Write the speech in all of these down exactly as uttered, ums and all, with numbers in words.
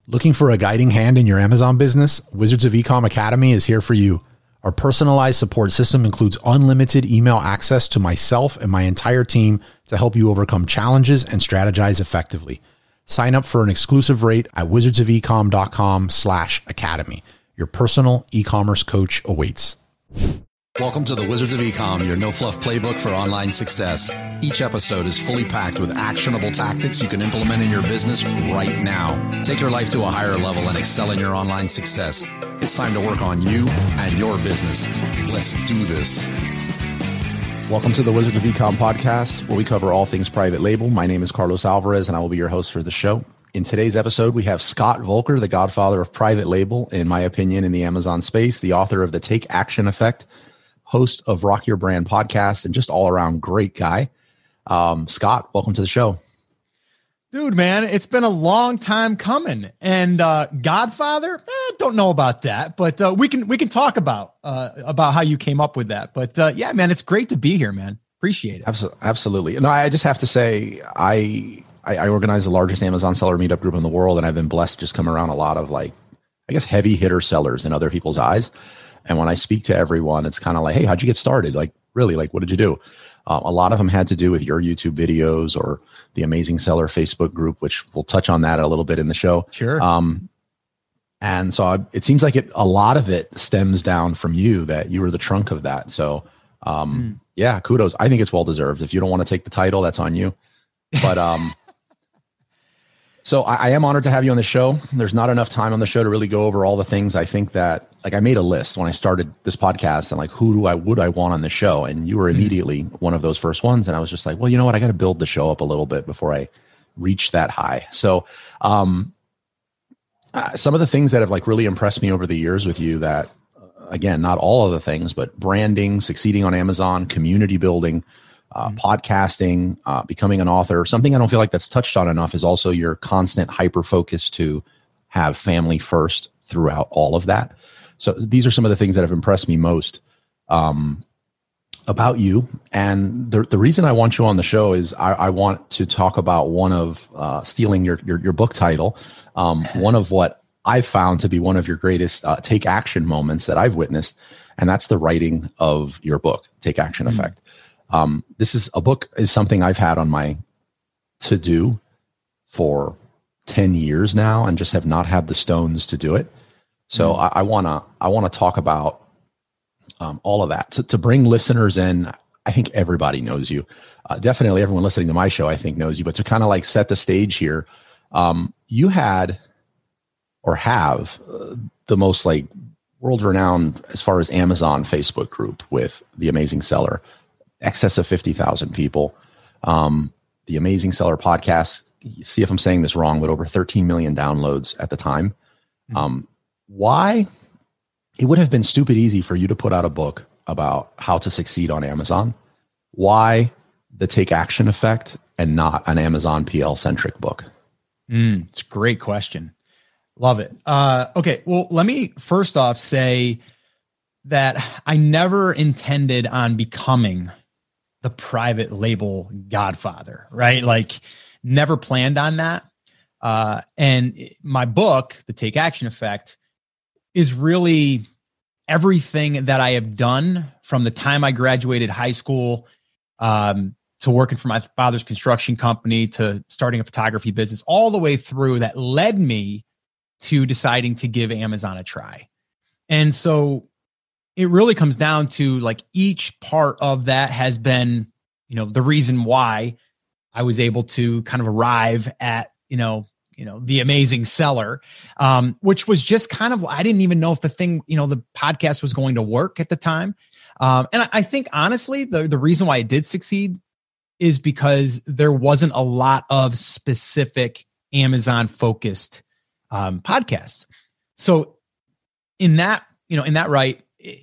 Looking for a guiding hand in your Amazon business? Wizards of Ecom Academy is here for you. Our personalized support system includes unlimited email access to myself and my entire team to help you overcome challenges and strategize effectively. Sign up for an exclusive rate at wizardsofecom.com slash academy. Your personal e-commerce coach awaits. Welcome to the Wizards of Ecom, your no-fluff playbook for online success. Each episode is fully packed with actionable tactics you can implement in your business right now. Take your life to a higher level and excel in your online success. It's time to work on you and your business. Let's do this. Welcome to the Wizards of Ecom podcast, where we cover all things private label. My name is Carlos Alvarez, and I will be your host for the show. In today's episode, we have Scott Voelker, the godfather of private label, in my opinion, in the Amazon space, the author of The Take Action Effect, host of Rock Your Brand podcast, and just all around great guy. Um, Scott, welcome to the show. Dude, man, it's been a long time coming. And uh, Godfather, eh, don't know about that, but uh, we can we can talk about uh, about how you came up with that. But uh, yeah, man, it's great to be here, man. Appreciate it. Absolutely, absolutely. No, I just have to say, I, I I organize the largest Amazon seller meetup group in the world, and I've been blessed to just come around a lot of, like, I guess, heavy hitter sellers in other people's eyes. And when I speak to everyone, it's kind of like, hey, how'd you get started? Like, really, like, what did you do? Uh, a lot of them had to do with your YouTube videos or the Amazing Seller Facebook group, which we'll touch on that a little bit in the show. Sure. Um, and so I, it seems like it, a lot of it stems down from you, that you were the trunk of that. So um, mm. yeah, kudos. I think it's well-deserved. If you don't want to take the title, that's on you. But um, so I, I am honored to have you on the show. There's not enough time on the show to really go over all the things. I think that, like, I made a list when I started this podcast, and like, who do I, would I want on the show? And you were immediately mm-hmm. one of those first ones. And I was just like, well, you know what? I got to build the show up a little bit before I reach that high. So um, uh, some of the things that have like really impressed me over the years with you, that uh, again, not all of the things, but branding, succeeding on Amazon, community building, Uh, mm-hmm. podcasting, uh, becoming an author. Something I don't feel like that's touched on enough is also your constant hyper focus to have family first throughout all of that. So these are some of the things that have impressed me most um, about you. And the the reason I want you on the show is I, I want to talk about one of, uh, stealing your, your, your book title, um, one of what I've found to be one of your greatest uh, take action moments that I've witnessed. And that's the writing of your book, Take Action mm-hmm. Effect. Um, this is a book is something I've had on my to do for ten years now, and just have not had the stones to do it. So mm. I want to, I want to talk about um, all of that to, to bring listeners in. I think everybody knows you. Uh, definitely everyone listening to my show, I think, knows you, but to kind of like set the stage here, um, you had or have uh, the most like world renowned as far as Amazon Facebook group with the Amazing Seller. Excess of fifty thousand people. Um, the Amazing Seller podcast, see if I'm saying this wrong, but over thirteen million downloads at the time. Mm-hmm. Um, why? It would have been stupid easy for you to put out a book about how to succeed on Amazon. Why the Take Action Effect and not an Amazon P L centric book? Mm, it's a great question. Love it. Uh, okay. Well, let me first off say that I never intended on becoming the private label godfather, right? Like, never planned on that. Uh, and my book, The Take Action Effect, is really everything that I have done from the time I graduated high school um, to working for my father's construction company to starting a photography business, all the way through, that led me to deciding to give Amazon a try. And so it really comes down to, like, each part of that has been, you know, the reason why I was able to kind of arrive at, you know, you know, the Amazing Seller, um, which was just kind of, I didn't even know if the thing, you know, the podcast was going to work at the time. Um, and I, I think honestly, the, the reason why it did succeed is because there wasn't a lot of specific Amazon focused um, podcasts. So in that, you know, in that right,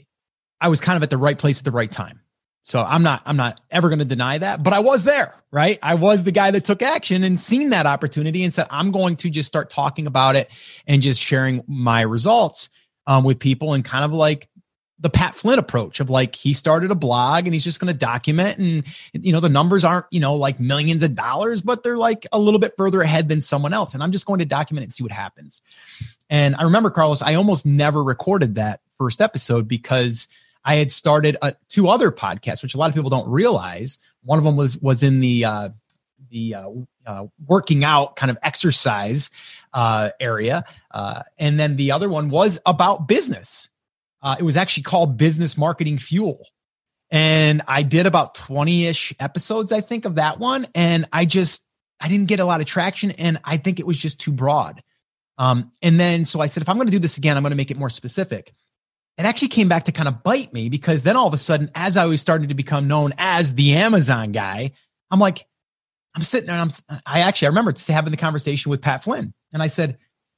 I was kind of at the right place at the right time. So I'm not, I'm not ever going to deny that, but I was there, right? I was the guy that took action and seen that opportunity and said, I'm going to just start talking about it and just sharing my results um, with people, and kind of like, the Pat Flynn approach of like, he started a blog and he's just going to document, and, you know, the numbers aren't, you know, like millions of dollars, but they're like a little bit further ahead than someone else. And I'm just going to document it and see what happens. And I remember, Carlos, I almost never recorded that first episode because I had started uh, two other podcasts, which a lot of people don't realize. One of them was, was in the, uh, the uh, uh, working out kind of exercise uh, area. Uh, and then the other one was about business. Uh, it was actually called Business Marketing Fuel. And I did about twenty-ish episodes, I think, of that one. And I just, I didn't get a lot of traction. And I think it was just too broad. Um, and then, so I said, if I'm going to do this again, I'm going to make it more specific. It actually came back to kind of bite me, because then all of a sudden, as I was starting to become known as the Amazon guy, I'm like, I'm sitting there and I'm, I actually, I remember having the conversation with Pat Flynn. And I said,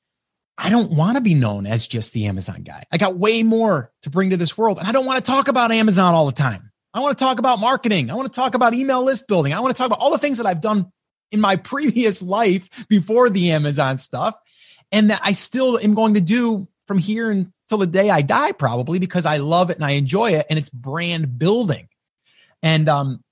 I don't want to be known as just the Amazon guy. I got way more to bring to this world. And I don't want to talk about Amazon all the time. I want to talk about marketing. I want to talk about email list building. I want to talk about all the things that I've done in my previous life before the Amazon stuff. And that I still am going to do from here until the day I die, probably, because I love it and I enjoy it. And it's brand building. And, um,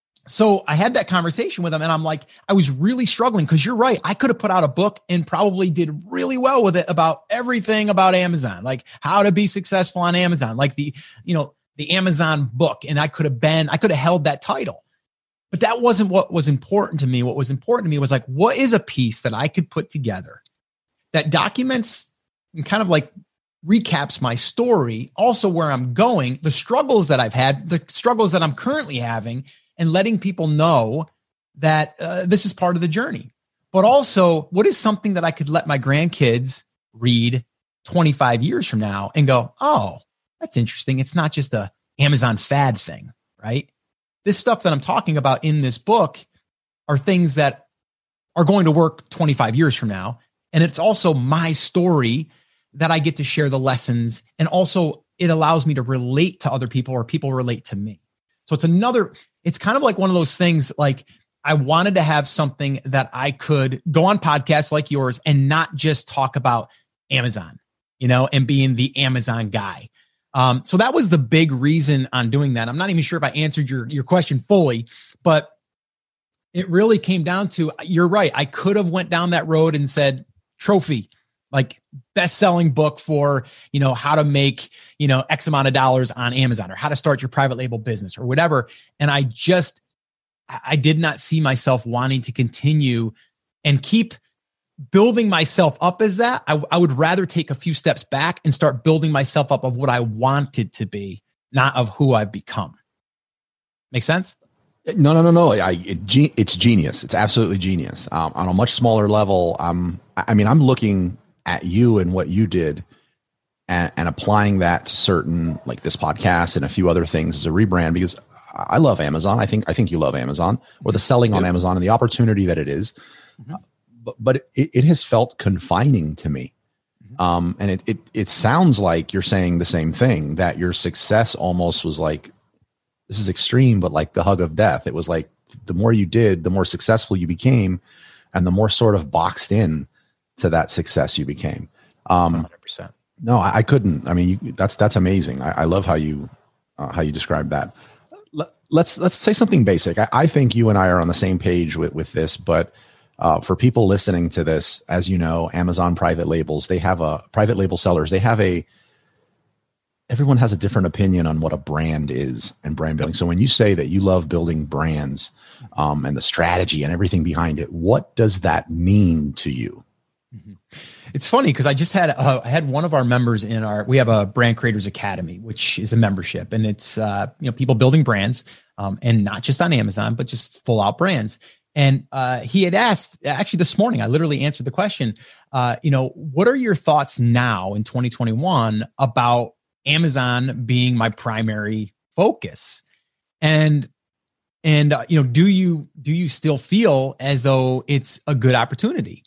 So I had that conversation with him, and I'm like, I was really struggling, because you're right. I could have put out a book and probably did really well with it about everything about Amazon, like how to be successful on Amazon, like the, you know, the Amazon book. And I could have been, I could have held that title, but that wasn't what was important to me. What was important to me was like, what is a piece that I could put together that documents and kind of like recaps my story, also where I'm going, the struggles that I've had, the struggles that I'm currently having, and letting people know that uh, this is part of the journey. But also, what is something that I could let my grandkids read twenty-five years from now and go, oh, that's interesting. It's not just a Amazon fad thing, right? This stuff that I'm talking about in this book are things that are going to work twenty-five years from now. And it's also my story that I get to share the lessons. And also it allows me to relate to other people, or people relate to me. So it's another, it's kind of like one of those things, like I wanted to have something that I could go on podcasts like yours and not just talk about Amazon, you know, and being the Amazon guy. Um, so that was the big reason on doing that. I'm not even sure if I answered your, your question fully, but it really came down to, you're right. I could have went down that road and said, trophy, like best-selling book for, you know, how to make, you know, X amount of dollars on Amazon, or how to start your private label business, or whatever. And I just, I did not see myself wanting to continue and keep building myself up as that. I, I would rather take a few steps back and start building myself up of what I wanted to be, not of who I've become. Make sense? No, no, no, no. I, it, it's genius. It's absolutely genius. Um, on a much smaller level, um, I mean, I'm looking at you and what you did, and, and applying that to certain, like this podcast and a few other things as a rebrand, because I love Amazon. I think, I think you love Amazon, or the selling on Amazon and the opportunity that it is. Mm-hmm. Uh, but, but it, it has felt confining to me. Mm-hmm. Um, and it, it, it sounds like you're saying the same thing, that your success almost was like, this is extreme, but like the hug of death. It was like, the more you did, the more successful you became, and the more sort of boxed in to that success you became. Um, one hundred percent. No, I, I couldn't. I mean, you, that's that's amazing. I, I love how you uh, how you describe that. Let, let's let's say something basic. I, I think you and I are on the same page with with this. But uh, for people listening to this, as you know, Amazon private labels, they have a private label sellers. They have a everyone has a different opinion on what a brand is and brand building. So when you say that you love building brands um, and the strategy and everything behind it, what does that mean to you? Mm-hmm. It's funny because I just had uh, I had one of our members in our, we have a Brand Creators Academy, which is a membership, and it's uh, you know, people building brands, um, and not just on Amazon, but just full out brands. And uh, he had asked, actually this morning, I literally answered the question, uh, you know, what are your thoughts now in twenty twenty-one about Amazon being my primary focus? And and uh, you know, do you do you still feel as though it's a good opportunity?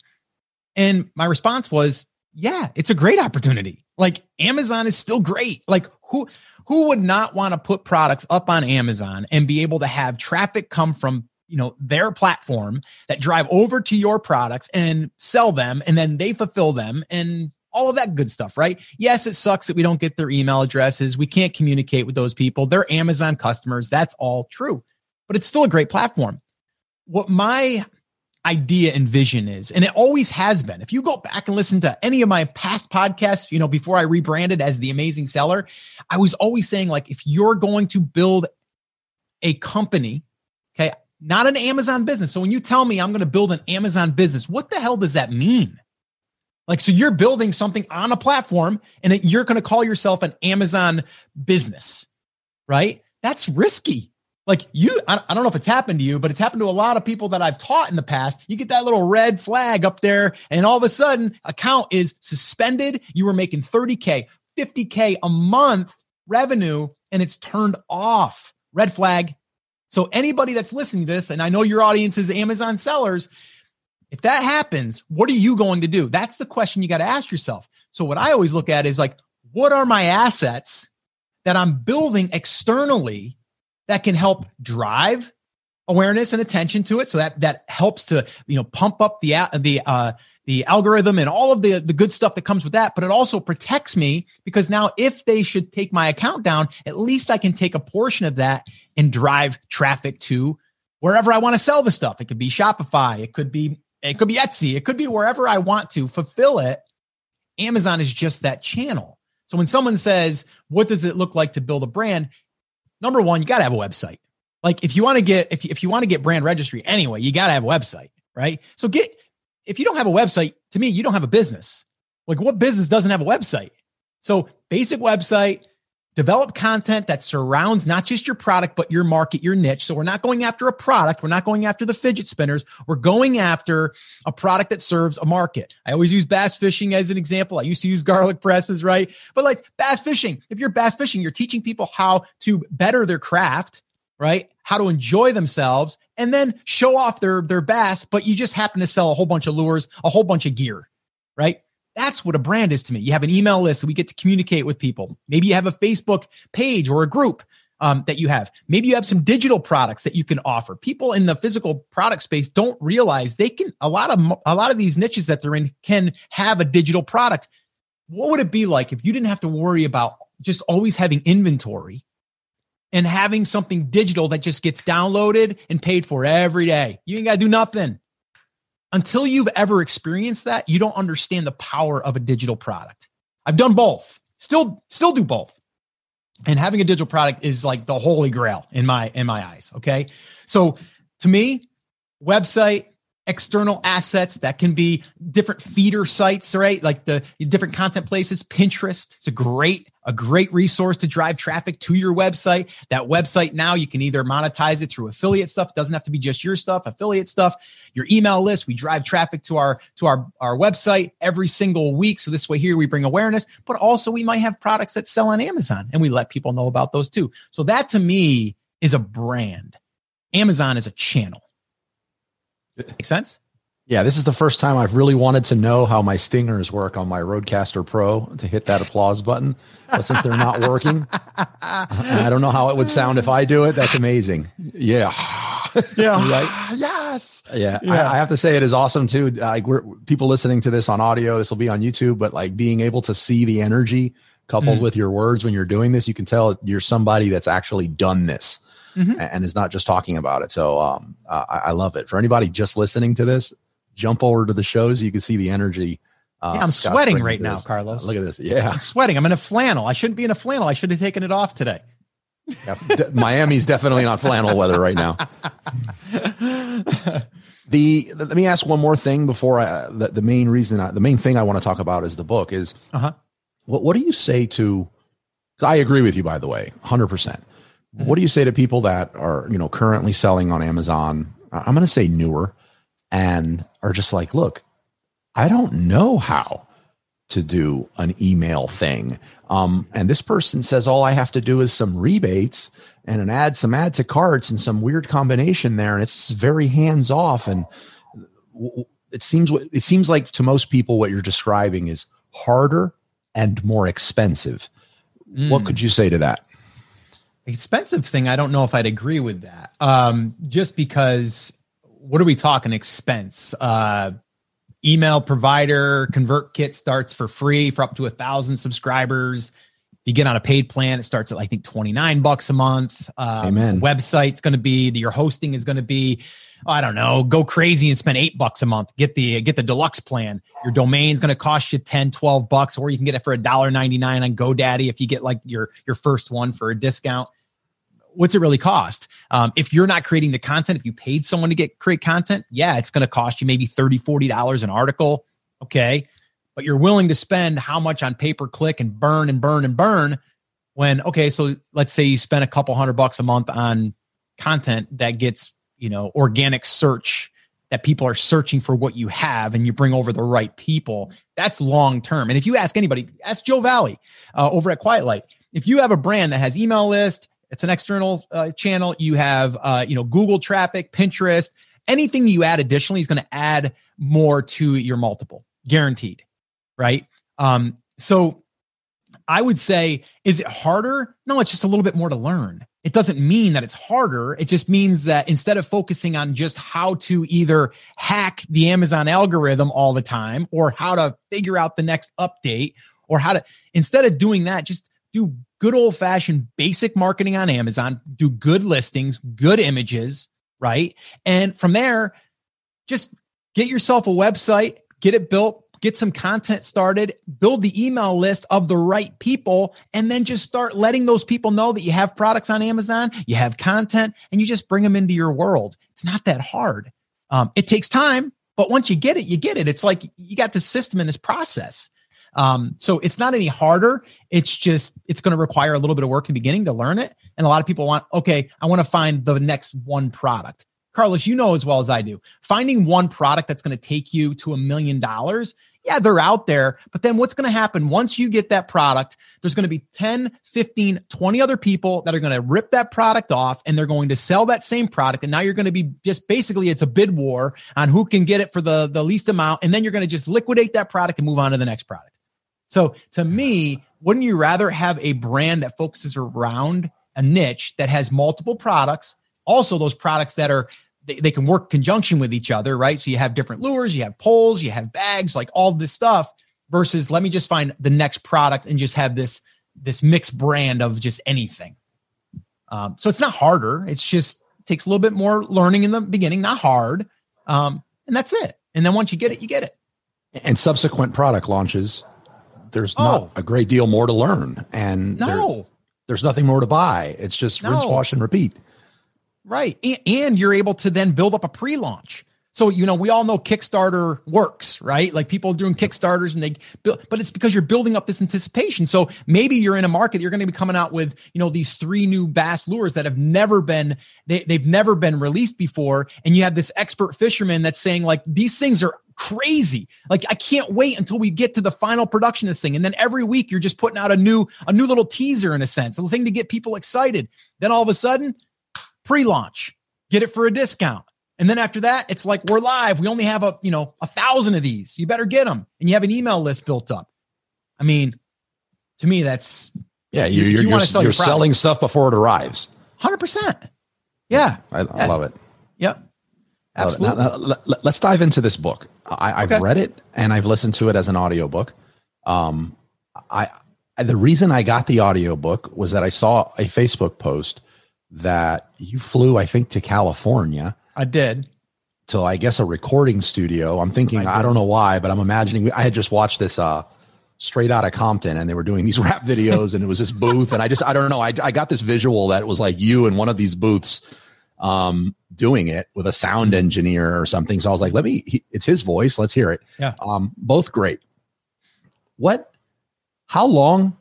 And my response was, yeah, it's a great opportunity. Like Amazon is still great. Like who, who would not want to put products up on Amazon and be able to have traffic come from, you know, their platform that drive over to your products and sell them, and then they fulfill them, and all of that good stuff, right? Yes, it sucks that we don't get their email addresses. We can't communicate with those people. They're Amazon customers. That's all true, but it's still a great platform. What my idea and vision is, and it always has been, if you go back and listen to any of my past podcasts, you know, before I rebranded as The Amazing Seller, I was always saying, like, if you're going to build a company, okay, not an Amazon business. So when you tell me I'm going to build an Amazon business, what the hell does that mean? Like, so you're building something on a platform and it, you're going to call yourself an Amazon business, right? That's risky. Like you, I, I don't know if it's happened to you, but it's happened to a lot of people that I've taught in the past. You get that little red flag up there and all of a sudden account is suspended. You were making thirty K, fifty K a month revenue and it's turned off. Red flag. So anybody that's listening to this, and I know your audience is Amazon sellers, if that happens, what are you going to do? That's the question you got to ask yourself. So what I always look at is like, what are my assets that I'm building externally that can help drive awareness and attention to it? So that, that helps to, you know, pump up the, the, uh, the algorithm and all of the, the good stuff that comes with that. But it also protects me because now if they should take my account down, at least I can take a portion of that and drive traffic to wherever I want to sell the stuff. It could be Shopify. It could be, it could be Etsy. It could be wherever I want to fulfill it. Amazon is just that channel. So when someone says, what does it look like to build a brand? Number one, you got to have a website. Like if you want to get, if you, if you want to get brand registry anyway, you got to have a website, right? So get, if you don't have a website, to me, you don't have a business. Like what business doesn't have a website? So basic website, develop content that surrounds not just your product, but your market, your niche. So we're not going after a product. We're not going after the fidget spinners. We're going after a product that serves a market. I always use bass fishing as an example. I used to use garlic presses, right? But like bass fishing, if you're bass fishing, you're teaching people how to better their craft, right? How to enjoy themselves and then show off their, their bass, but you just happen to sell a whole bunch of lures, a whole bunch of gear, right? That's what a brand is to me. You have an email list that we get to communicate with people. Maybe you have a Facebook page or a group um, that you have. Maybe you have some digital products that you can offer. People in the physical product space don't realize they can, a lot of, a lot of these niches that they're in can have a digital product. What would it be like if you didn't have to worry about just always having inventory and having something digital that just gets downloaded and paid for every day? You ain't got to do nothing. Until you've ever experienced that, you don't understand the power of a digital product. I've done both, still, still do both. And having a digital product is like the holy grail in my, in my eyes. Okay. So to me, website, external assets that can be different feeder sites, right? Like the different content places. Pinterest, it's a great, a great resource to drive traffic to your website. That website now you can either monetize it through affiliate stuff. It doesn't have to be just your stuff, affiliate stuff, your email list. We drive traffic to our, to our, our website every single week. So this way here we bring awareness, but also we might have products that sell on Amazon and we let people know about those too. So that to me is a brand. Amazon is a channel. Make sense? Yeah, this is the first time I've really wanted to know how my stingers work on my Rodecaster Pro to hit that applause button. But since they're not working, I don't know how it would sound if I do it. That's amazing. Yeah. Yeah. Right? Yes. Yeah. Yeah. I, I have to say it is awesome too. Like we're people listening to this on audio, this will be on YouTube, but like being able to see the energy coupled mm. with your words when you're doing this, you can tell you're somebody that's actually done this. Mm-hmm. And is not just talking about it. So um, uh, I, I love it. For anybody just listening to this, jump over to the shows. You can see the energy. Uh, yeah, I'm Scott's sweating right now, this. Carlos. Uh, look at this. Yeah. I'm sweating. I'm in a flannel. I shouldn't be in a flannel. I should have taken it off today. Yeah, d- Miami's definitely not flannel weather right now. the Let me ask one more thing before I, the, the main reason, I, the main thing I want to talk about is the book is uh-huh. what, what do you say to, I agree with you, by the way, one hundred percent. What do you say to people that are, you know, currently selling on Amazon? I'm going to say newer and are just like, look, I don't know how to do an email thing. Um, and this person says, all I have to do is some rebates and an add, some add to carts and some weird combination there. And it's very hands off. And it seems, it seems like to most people, what you're describing is harder and more expensive. Mm. What could you say to that? Expensive thing, I don't know if I'd agree with that. Um, just because, what are we talking expense? Uh, email provider. ConvertKit starts for free for up to a thousand subscribers. If you get on a paid plan, it starts at, I think, twenty-nine bucks a month. Um, Amen. Website's going to be, your hosting is going to be, I don't know, go crazy and spend eight bucks a month. Get the, get the deluxe plan. Your domain's going to cost you ten, twelve bucks, or you can get it for a dollar ninety-nine on GoDaddy if you get like your, your first one for a discount. What's it really cost? Um, if you're not creating the content, if you paid someone to get create content, yeah, it's going to cost you maybe thirty, forty dollars an article. Okay. But you're willing to spend how much on pay per click and burn and burn and burn when, okay, so let's say you spend a couple hundred bucks a month on content that gets, you know, organic search, that people are searching for what you have, and you bring over the right people. That's long-term. And if you ask anybody, ask Joe Valley uh, over at Quiet Light, if you have a brand that has email list, it's an external uh, channel, you have, uh, you know, Google traffic, Pinterest, anything you add additionally is going to add more to your multiple, guaranteed. Right. Um, so I would say, is it harder? No, it's just a little bit more to learn. It doesn't mean that it's harder. It just means that instead of focusing on just how to either hack the Amazon algorithm all the time, or how to figure out the next update, or how to, instead of doing that, just do good old fashioned basic marketing on Amazon, do good listings, good images, right? And from there, just get yourself a website, get it built, get some content started, build the email list of the right people, and then just start letting those people know that you have products on Amazon, you have content, and you just bring them into your world. It's not that hard. Um, it takes time, but once you get it, you get it. It's like you got the system in this process. Um, so it's not any harder. It's just, it's going to require a little bit of work in the beginning to learn it. And a lot of people want, okay, I want to find the next one product. Carlos, you know as well as I do, finding one product that's going to take you to a million dollars. Yeah, they're out there, but then what's going to happen once you get that product? There's going to be ten, fifteen, twenty other people that are going to rip that product off, and they're going to sell that same product. And now you're going to be just basically, it's a bid war on who can get it for the, the least amount. And then you're going to just liquidate that product and move on to the next product. So to me, wouldn't you rather have a brand that focuses around a niche that has multiple products? Also, those products that are, they, they can work conjunction with each other, right? So you have different lures, you have poles, you have bags, like all this stuff, versus let me just find the next product and just have this, this mixed brand of just anything. Um, so it's not harder. It's just it takes a little bit more learning in the beginning, not hard. Um, and that's it. And then once you get it, you get it. And subsequent product launches, there's Oh. not a great deal more to learn. And there- No, there's nothing more to buy. It's just rinse, No. wash, and repeat. right. And, and you're able to then build up a pre-launch. So, you know, we all know Kickstarter works, right? Like people doing Kickstarters and they build, but it's because you're building up this anticipation. So maybe you're in a market, you're going to be coming out with, you know, these three new bass lures that have never been, they, they've never been released before. And you have this expert fisherman that's saying like, these things are crazy. Like, I can't wait until we get to the final production of this thing. And then every week you're just putting out a new, a new little teaser in a sense, a thing to get people excited. Then all of a sudden, pre-launch, get it for a discount. And then after that, it's like, we're live. We only have a, you know, a thousand of these. You better get them. And you have an email list built up. I mean, to me, that's, Yeah, You- you're, you you're, wanna you're, sell your you're selling stuff before it arrives. one hundred percent. Yeah. I, I Yeah. love it. Yep. Love it. Absolutely. Now, now, let- let- let's dive into this book. I, I've Okay. read it and I've listened to it as an audiobook. Um, I, I the reason I got the audiobook was that I saw a Facebook post that you flew, I think, to California I did. to, I guess, a recording studio. I'm thinking, I I, don't know why, but I'm imagining I had just watched this uh, Straight Outta Compton, and they were doing these rap videos, and it was this booth, and I just, I don't know, I, I got this visual that it was like you in one of these booths um, doing it with a sound engineer or something. So I was like, let me, he, it's his voice. Let's hear it. Yeah. Um, both great. What, how long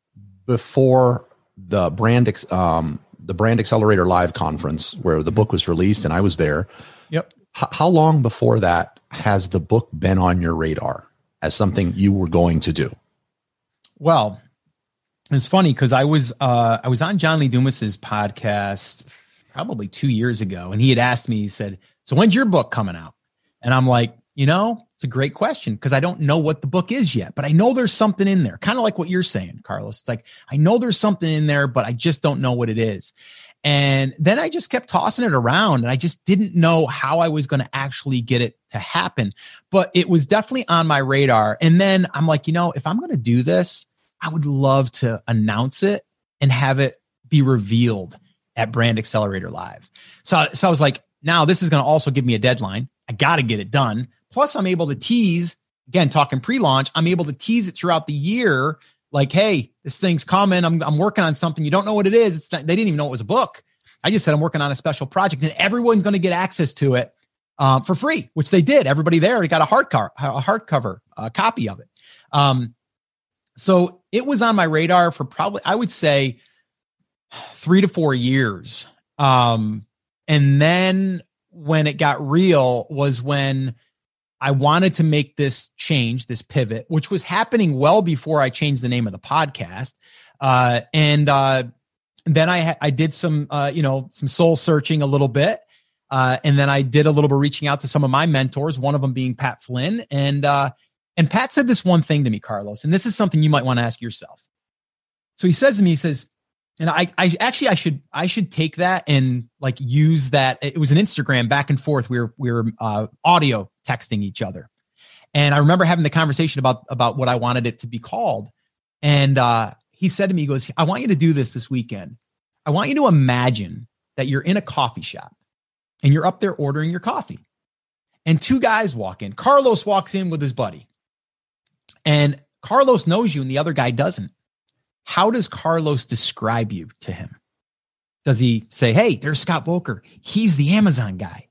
before the brand, ex- um, the Brand Accelerator Live conference where the book was released and I was there, Yep. H- how long before that has the book been on your radar as something you were going to do? Well, it's funny because I was uh, I was on John Lee Dumas's podcast probably two years ago, and he had asked me. He said, "So when's your book coming out?" And I'm like, you know, it's a great question because I don't know what the book is yet, but I know there's something in there, kind of like what you're saying, Carlos. It's like I know there's something in there, but I just don't know what it is. And then I just kept tossing it around, and I just didn't know how I was going to actually get it to happen. But it was definitely on my radar. And then I'm like, you know, if I'm going to do this, I would love to announce it and have it be revealed at Brand Accelerator Live. So, so I was like, now this is going to also give me a deadline. I got to get it done. Plus I'm able to tease, again, talking pre-launch, I'm able to tease it throughout the year. Like, hey, this thing's coming. I'm, I'm working on something. You don't know what it is. It's not, they didn't even know it was a book. I just said, I'm working on a special project, and everyone's going to get access to it um, for free, which they did. Everybody there got a hardcover, a hardcover uh, copy of it. Um, so it was on my radar for probably, I would say, three to four years. Um, and then when it got real was when I wanted to make this change, this pivot, which was happening well before I changed the name of the podcast. Uh, and uh, then I, ha- I did some, uh, you know, some soul searching a little bit. Uh, and then I did a little bit of reaching out to some of my mentors, one of them being Pat Flynn. And, uh, and Pat said this one thing to me, Carlos, and this is something you might want to ask yourself. So he says to me, he says, and I, I actually, I should, I should take that and like use that. It was an Instagram back and forth. We were, we were uh, audio texting each other. And I remember having the conversation about, about what I wanted it to be called. And uh, he said to me, he goes, I want you to do this this weekend. I want you to imagine that you're in a coffee shop and you're up there ordering your coffee. And two guys walk in. Carlos walks in with his buddy. And Carlos knows you and the other guy doesn't. How does Carlos describe you to him? Does he say, hey, there's Scott Volker. He's the Amazon guy.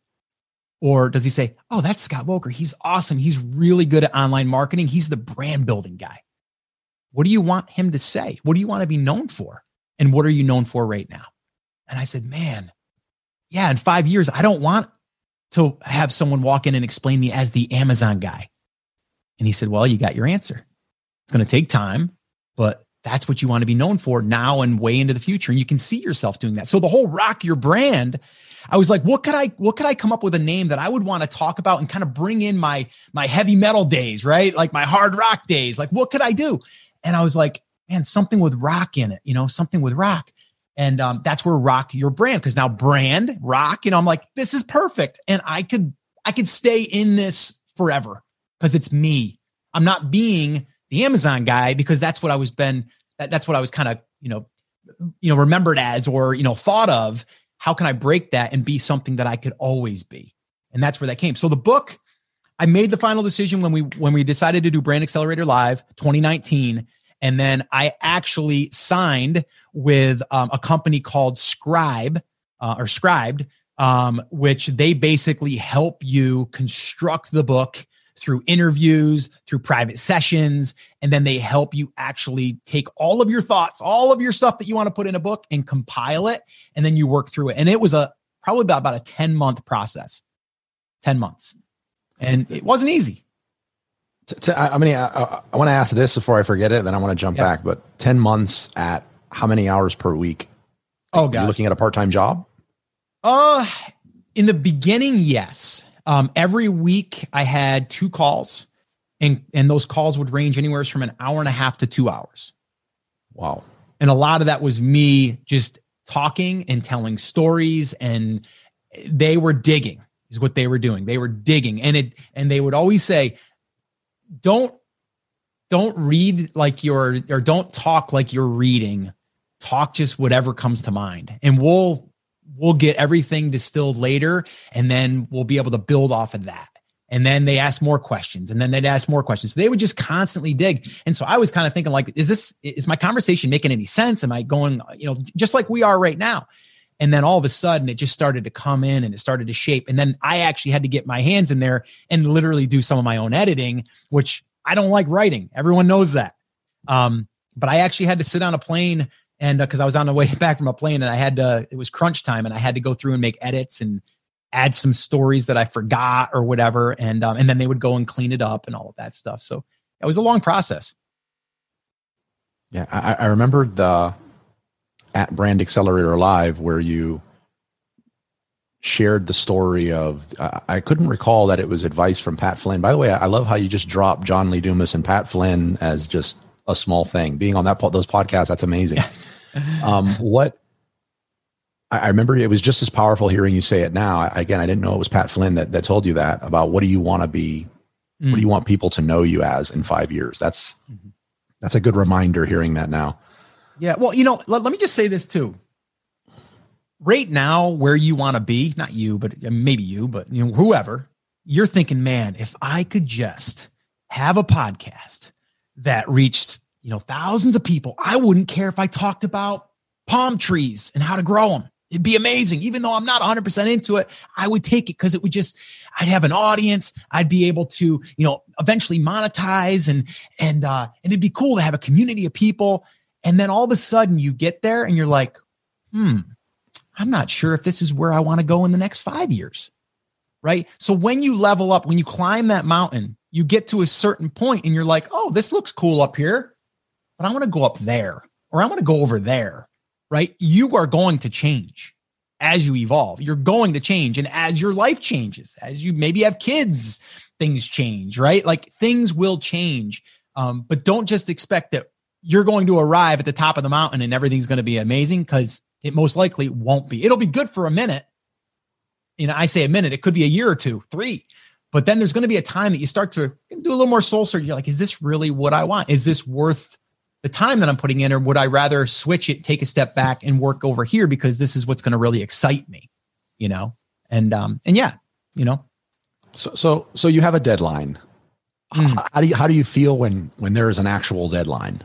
Or does he say, oh, that's Scott Volker. He's awesome. He's really good at online marketing. He's the brand building guy. What do you want him to say? What do you want to be known for? And what are you known for right now? And I said, man, yeah, in five years, I don't want to have someone walk in and explain me as the Amazon guy. And he said, well, you got your answer. It's going to take time, but that's what you want to be known for now and way into the future. And you can see yourself doing that. So the whole rock your brand, I was like, what could I, what could I come up with a name that I would want to talk about and kind of bring in my, my heavy metal days, right? Like my hard rock days. Like, what could I do? And I was like, man, something with rock in it, you know, something with rock. And um, that's where rock your brand. Cause now brand rock, you know, I'm like, this is perfect. And I could, I could stay in this forever because it's me. I'm not being the Amazon guy because that's what I was been, that, that's what I was kind of, you know, you know, remembered as, or, you know, thought of. How can I break that and be something that I could always be? And that's where that came. So the book, I made the final decision when we, when we decided to do Brand Accelerator Live twenty nineteen. And then I actually signed with um, a company called Scribe uh, or Scribed, um, which they basically help you construct the book through interviews, through private sessions. And then they help you actually take all of your thoughts, all of your stuff that you want to put in a book and compile it. And then you work through it. And it was a probably about, about a ten month process, ten months. And it wasn't easy. To, to, I mean, I, I want to ask this before I forget it, then I want to jump yeah. back, but ten months at how many hours per week? Oh, God. Are you looking at a part-time job? Uh, in the beginning, yes. Um, every week I had two calls, and, and those calls would range anywhere from an hour and a half to two hours. Wow. And a lot of that was me just talking and telling stories, and they were digging is what they were doing. They were digging. And it, and they would always say, don't, don't read like you're, or don't talk like you're reading, talk just whatever comes to mind. And we'll, we'll get everything distilled later, and then we'll be able to build off of that. And then they ask more questions, and then they'd ask more questions. So they would just constantly dig. And so I was kind of thinking like, is this, is my conversation making any sense? Am I going, you know, just like we are right now? And then all of a sudden it just started to come in and it started to shape. And then I actually had to get my hands in there and literally do some of my own editing, which I don't like writing. Everyone knows that. Um, but I actually had to sit on a plane, and uh, cause I was on the way back from a plane, and I had to, it was crunch time, and I had to go through and make edits and add some stories that I forgot or whatever. And, um, and then they would go and clean it up and all of that stuff. So it was a long process. Yeah. I, I remember the, at Brand Accelerator Live, where you shared the story of, uh, I couldn't recall that it was advice from Pat Flynn. By the way, I love how you just dropped John Lee Dumas and Pat Flynn as just a small thing. Being on that those podcasts, that's amazing. um, what I remember it was just as powerful hearing you say it now. I, again, I didn't know it was Pat Flynn that, that told you that about what do you want to be, mm. what do you want people to know you as in five years? That's, mm-hmm. that's a good reminder hearing that now. Yeah. Well, you know, let, let me just say this too. Right now, where you want to be, not you, but maybe you, but you know, whoever, you're thinking, man, if I could just have a podcast that reached, you know, thousands of people, I wouldn't care if I talked about palm trees and how to grow them. It'd be amazing. Even though I'm not one hundred percent into it, I would take it because it would just, I'd have an audience. I'd be able to, you know, eventually monetize and, and, uh, and it'd be cool to have a community of people. And then all of a sudden you get there and you're like, hmm, I'm not sure if this is where I want to go in the next five years. Right. So when you level up, when you climb that mountain, you get to a certain point and you're like, oh, this looks cool up here, but I want to go up there or I want to go over there. Right? You are going to change as you evolve. You're going to change. And as your life changes, as you maybe have kids, things change, right? Like things will change. Um, but don't just expect that you're going to arrive at the top of the mountain and everything's going to be amazing, because it most likely won't be. It'll be good for a minute. You know, I say a minute, it could be a year or two, three. But then there's going to be a time that you start to do a little more soul search. You're like, is this really what I want? Is this worth the time that I'm putting in, or would I rather switch it, take a step back and work over here because this is what's going to really excite me, you know? And, um, and yeah, you know, so, so, so you have a deadline. Mm. How, how do you, how do you feel when, when there is an actual deadline?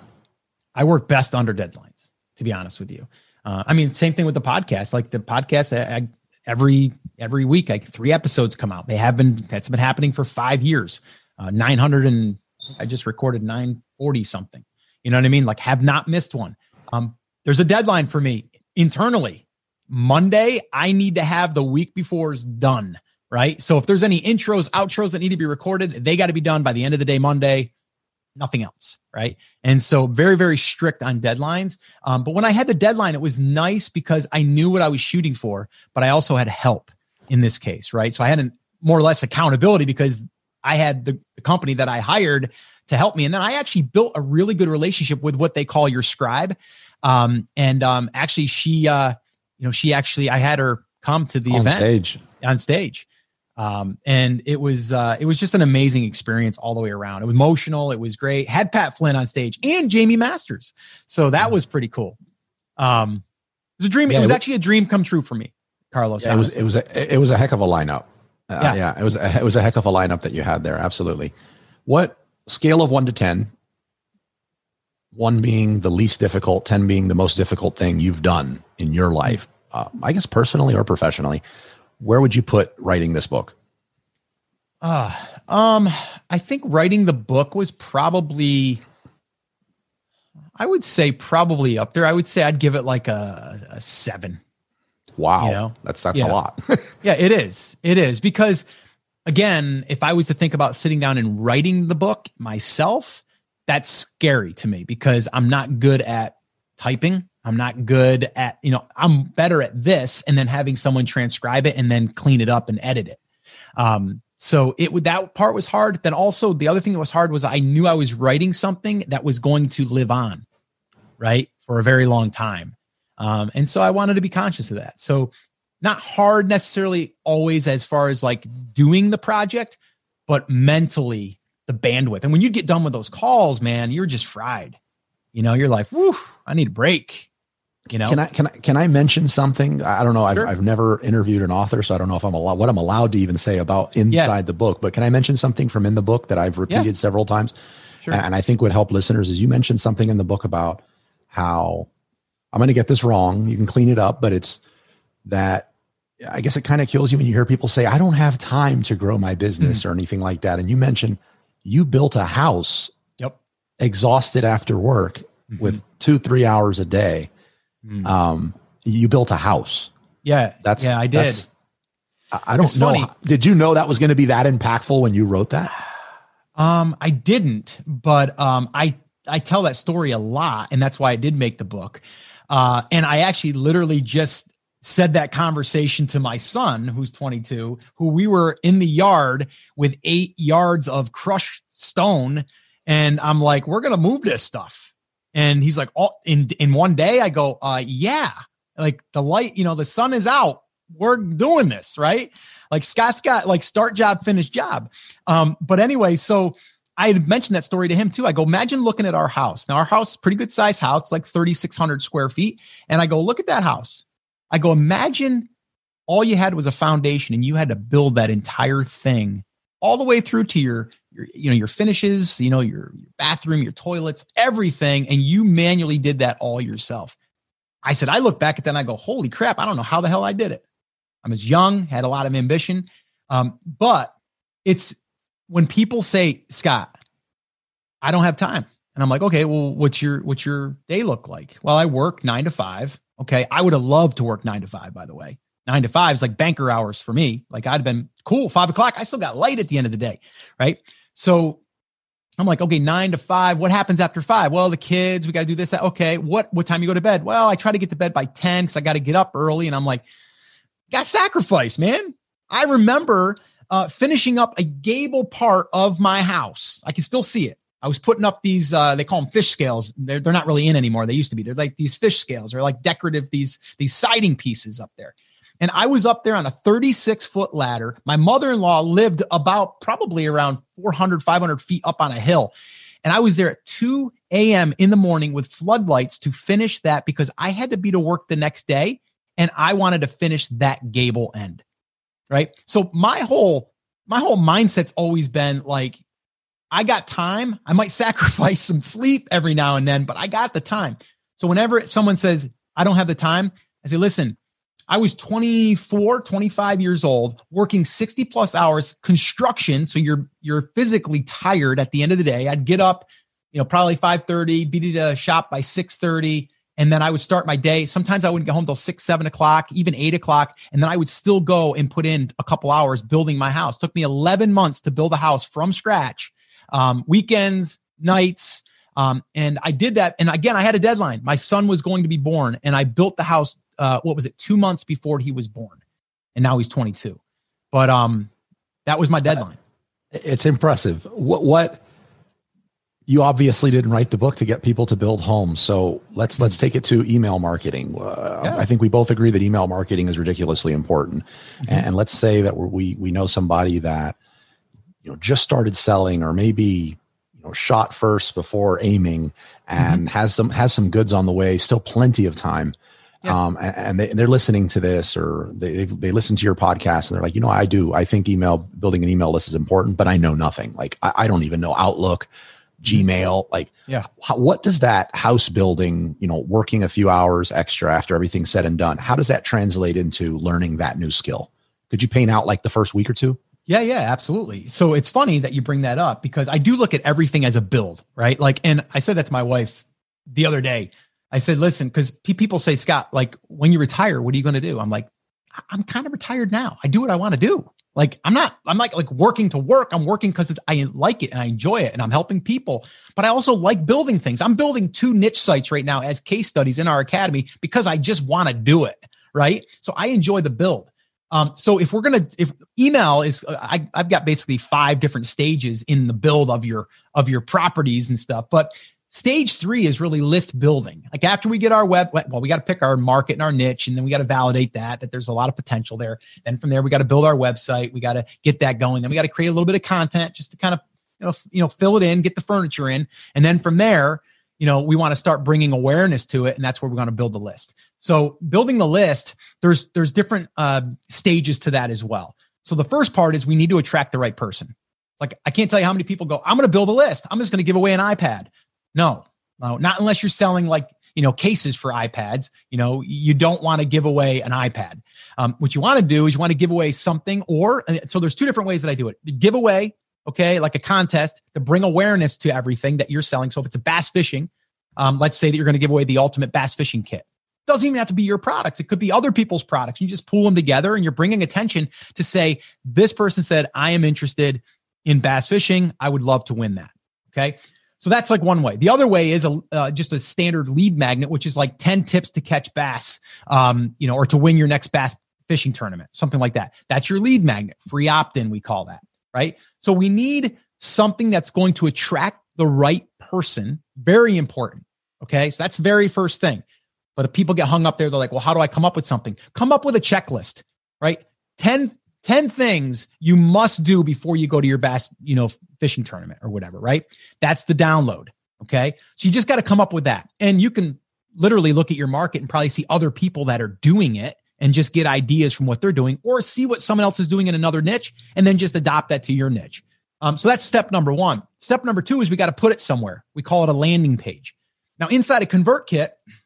I work best under deadlines, to be honest with you. Uh, I mean, same thing with the podcast, like the podcast, I, I, every, every week, like three episodes come out. They have been, that's been happening for five years, uh, nine hundred and I just recorded nine forty something. You know what I mean? Like, have not missed one. Um, there's a deadline for me internally. Monday, I need to have the week before's done, right? So if there's any intros, outros that need to be recorded, they got to be done by the end of the day, Monday, nothing else, right? And so very, very strict on deadlines. Um, but when I had the deadline, it was nice because I knew what I was shooting for, but I also had help in this case, right? So I had an, more or less accountability because I had the, the company that I hired to help me. And then I actually built a really good relationship with what they call your scribe. Um, and um, actually she, uh, you know, she actually, I had her come to the on event stage. on stage. Um, and it was, uh, it was just an amazing experience all the way around. It was emotional. It was great. Had Pat Flynn on stage and Jamie Masters. So that was pretty cool. Um, it was a dream. Yeah, it was it, actually a dream come true for me, Carlos. Yeah, it was, it was, a, it was a heck of a lineup. Uh, yeah. yeah, it was, a, it was a heck of a lineup that you had there. Absolutely. What, scale of one to ten, one being the least difficult, ten being the most difficult thing you've done in your life, uh, I guess personally or professionally, where would you put writing this book? Uh, um, I think writing the book was probably, I would say probably up there. I would say I'd give it like a, a seven. Wow. You know? That's, that's yeah. a lot. Yeah, it is. It is because, again, if I was to think about sitting down and writing the book myself, that's scary to me because I'm not good at typing. I'm not good at, you know, I'm better at this and then having someone transcribe it and then clean it up and edit it. Um, so it would, that part was hard. Then also the other thing that was hard was I knew I was writing something that was going to live on, right, for a very long time. Um, and so I wanted to be conscious of that. So not hard necessarily always as far as like doing the project, but mentally the bandwidth. And when you get done with those calls, man, you're just fried. You know, you're like, whoo, I need a break. You know, can I, can I, can I mention something? I don't know. I've, Sure. I've never interviewed an author, so I don't know if I'm allowed, what I'm allowed to even say about inside yeah. the book, but can I mention something from in the book that I've repeated yeah. several times? Sure. And I think would help listeners is you mentioned something in the book about how, I'm going to get this wrong. You can clean it up, but it's that, I guess it kind of kills you when you hear people say, I don't have time to grow my business mm-hmm. or anything like that. And you mentioned you built a house yep. exhausted after work mm-hmm. with two, three hours a day. Mm-hmm. Um, you built a house. Yeah. That's, yeah, I did. I, I don't it's know. Funny. Did you know that was going to be that impactful when you wrote that? Um, I didn't, but, um, I, I tell that story a lot and that's why I did make the book. Uh, and I actually literally just said that conversation to my son, who's twenty-two, who we were in the yard with eight yards of crushed stone. And I'm like, we're going to move this stuff. And he's like, oh, in, in one day I go, uh, yeah. Like the light, you know, the sun is out. We're doing this, right? Like Scott's got like start job, finish job. Um, but anyway, so I had mentioned that story to him too. I go, imagine looking at our house. Now our house, pretty good size house, like thirty-six hundred square feet. And I go, look at that house. I go, imagine all you had was a foundation and you had to build that entire thing all the way through to your, your you know, your finishes, you know, your, your bathroom, your toilets, everything. And you manually did that all yourself. I said, I look back at that and I go, holy crap, I don't know how the hell I did it. I was young, had a lot of ambition. Um, but it's when people say, Scott, I don't have time. And I'm like, okay, well, what's your, what's your day look like? Well, I work nine to five. Okay. I would have loved to work nine to five, by the way. Nine to five is like banker hours for me. Like I'd have been cool. Five o'clock. I still got light at the end of the day. Right. So I'm like, okay, nine to five. What happens after five? Well, the kids, we got to do this. That. Okay. What, what time you go to bed? Well, I try to get to bed by ten because I got to get up early. And I'm like, got sacrifice, man. I remember uh, finishing up a gable part of my house. I can still see it. I was putting up these, uh, they call them fish scales. They're, they're not really in anymore. They used to be. They're like these fish scales. They're like decorative, these, these siding pieces up there. And I was up there on a thirty-six foot ladder. My mother-in-law lived about probably around four hundred, five hundred feet up on a hill. And I was there at two a.m. in the morning with floodlights to finish that because I had to be to work the next day. And I wanted to finish that gable end. Right. So my whole, my whole mindset's always been like, I got time. I might sacrifice some sleep every now and then, but I got the time. So whenever someone says, I don't have the time, I say, listen, I was twenty-four, twenty-five years old, working sixty plus hours construction. So you're, you're physically tired at the end of the day. I'd get up, you know, probably five thirty, be to the shop by six thirty. And then I would start my day. Sometimes I wouldn't get home till six, seven o'clock, even eight o'clock. And then I would still go and put in a couple hours building my house. It took me eleven months to build a house from scratch. Um, weekends, nights. Um, and I did that. And again, I had a deadline. My son was going to be born and I built the house. Uh, what was it? Two months before he was born. And now he's twenty-two. But um, that was my deadline. It's impressive. What, what you obviously didn't write the book to get people to build homes. So let's, let's take it to email marketing. Uh, yeah. I think we both agree that email marketing is ridiculously important. Mm-hmm. And let's say that we're, we, we know somebody that, you know, just started selling or maybe, you know, shot first before aiming and mm-hmm. has some, has some goods on the way, still plenty of time. Yeah. Um, and, and they, they're listening to this or they, they listen to your podcast and they're like, you know, I do, I think email, building an email list is important, but I know nothing. Like I, I don't even know Outlook, Gmail, like, yeah. How, what does that house building, you know, working a few hours extra after everything's said and done, how does that translate into learning that new skill? Could you paint out like the first week or two? Yeah, yeah, absolutely. So it's funny that you bring that up because I do look at everything as a build, right? Like, and I said that to my wife the other day. I said, listen, because pe- people say, Scott, like when you retire, what are you going to do? I'm like, I'm kind of retired now. I do what I want to do. Like, I'm not, I'm like, like working to work. I'm working because I like it and I enjoy it and I'm helping people, but I also like building things. I'm building two niche sites right now as case studies in our academy because I just want to do it. Right. So I enjoy the build. Um, so if we're going to, if email is, I, I've got basically five different stages in the build of your, of your properties and stuff, but stage three is really list building. Like after we get our web, well, we got to pick our market and our niche, and then we got to validate that, that there's a lot of potential there. Then from there, we got to build our website. We got to get that going. Then we got to create a little bit of content just to kind of, you know, f- you know, fill it in, get the furniture in. And then from there, you know, we want to start bringing awareness to it. And that's where we're going to build the list. So building the list, there's, there's different uh, stages to that as well. So the first part is we need to attract the right person. Like, I can't tell you how many people go, I'm going to build a list. I'm just going to give away an iPad. No, no, not unless you're selling like, you know, cases for iPads. You know, you don't want to give away an iPad. Um, what you want to do is you want to give away something, or so there's two different ways that I do it. The giveaway, okay, like a contest to bring awareness to everything that you're selling. So if it's a bass fishing, um, let's say that you're going to give away the ultimate bass fishing kit. Doesn't even have to be your products. It could be other people's products. You just pool them together and you're bringing attention to say, this person said, I am interested in bass fishing. I would love to win that. Okay. So that's like one way. The other way is a, uh, just a standard lead magnet, which is like ten tips to catch bass, um, you know, or to win your next bass fishing tournament, something like that. That's your lead magnet, free opt-in, we call that, right? So we need something that's going to attract the right person. Very important. Okay. So that's the very first thing. But if people get hung up there, they're like, well, how do I come up with something? Come up with a checklist, right? ten, ten things you must do before you go to your bass, you know, fishing tournament or whatever, right? That's the download. Okay. So you just got to come up with that. And you can literally look at your market and probably see other people that are doing it and just get ideas from what they're doing, or see what someone else is doing in another niche and then just adopt that to your niche. Um, so that's step number one. Step number two is we got to put it somewhere. We call it a landing page. Now, inside of ConvertKit,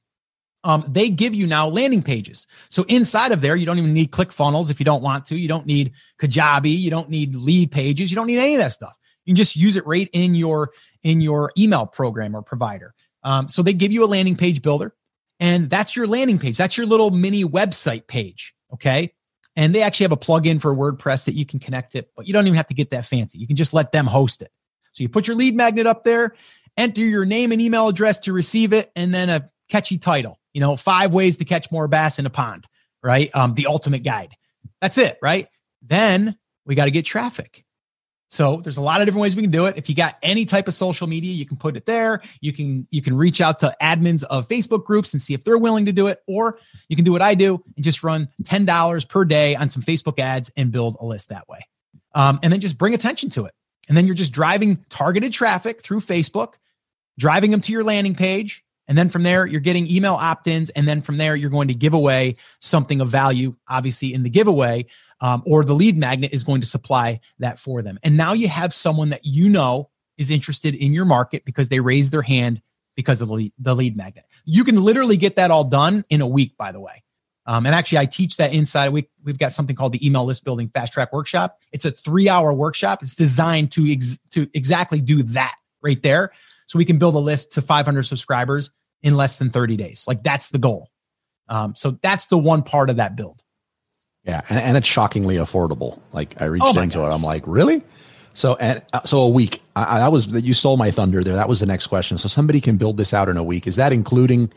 um, they give you now landing pages. So inside of there, you don't even need ClickFunnels if you don't want to. You don't need Kajabi. You don't need lead pages. You don't need any of that stuff. You can just use it right in your, in your email program or provider. Um, so they give you a landing page builder, and that's your landing page. That's your little mini website page. Okay. And they actually have a plugin for WordPress that you can connect it, but you don't even have to get that fancy. You can just let them host it. So you put your lead magnet up there, enter your name and email address to receive it, and then a catchy title, you know, five ways to catch more bass in a pond, right? Um, the ultimate guide. That's it, right? Then we got to get traffic. So there's a lot of different ways we can do it. If you got any type of social media, you can put it there. You can, you can reach out to admins of Facebook groups and see if they're willing to do it, or you can do what I do and just run ten dollars per day on some Facebook ads and build a list that way. Um, and then just bring attention to it. And then you're just driving targeted traffic through Facebook, driving them to your landing page. And then from there, you're getting email opt-ins. And then from there, you're going to give away something of value, obviously in the giveaway, um, or the lead magnet is going to supply that for them. And now you have someone that you know is interested in your market because they raised their hand because of the lead, the lead magnet. You can literally get that all done in a week, by the way. Um, and actually, I teach that inside. We, we've got something called the Email List Building Fast Track Workshop. It's a three-hour workshop. It's designed to, ex- to exactly do that right there. So we can build a list to five hundred subscribers in less than thirty days. Like, that's the goal. Um, so that's the one part of that build. Yeah. And, and it's shockingly affordable. Like, I reached Oh into gosh. it. I'm like, really? So, and uh, so a week, I, I was, you stole my thunder there. That was the next question. So somebody can build this out in a week. Is that including,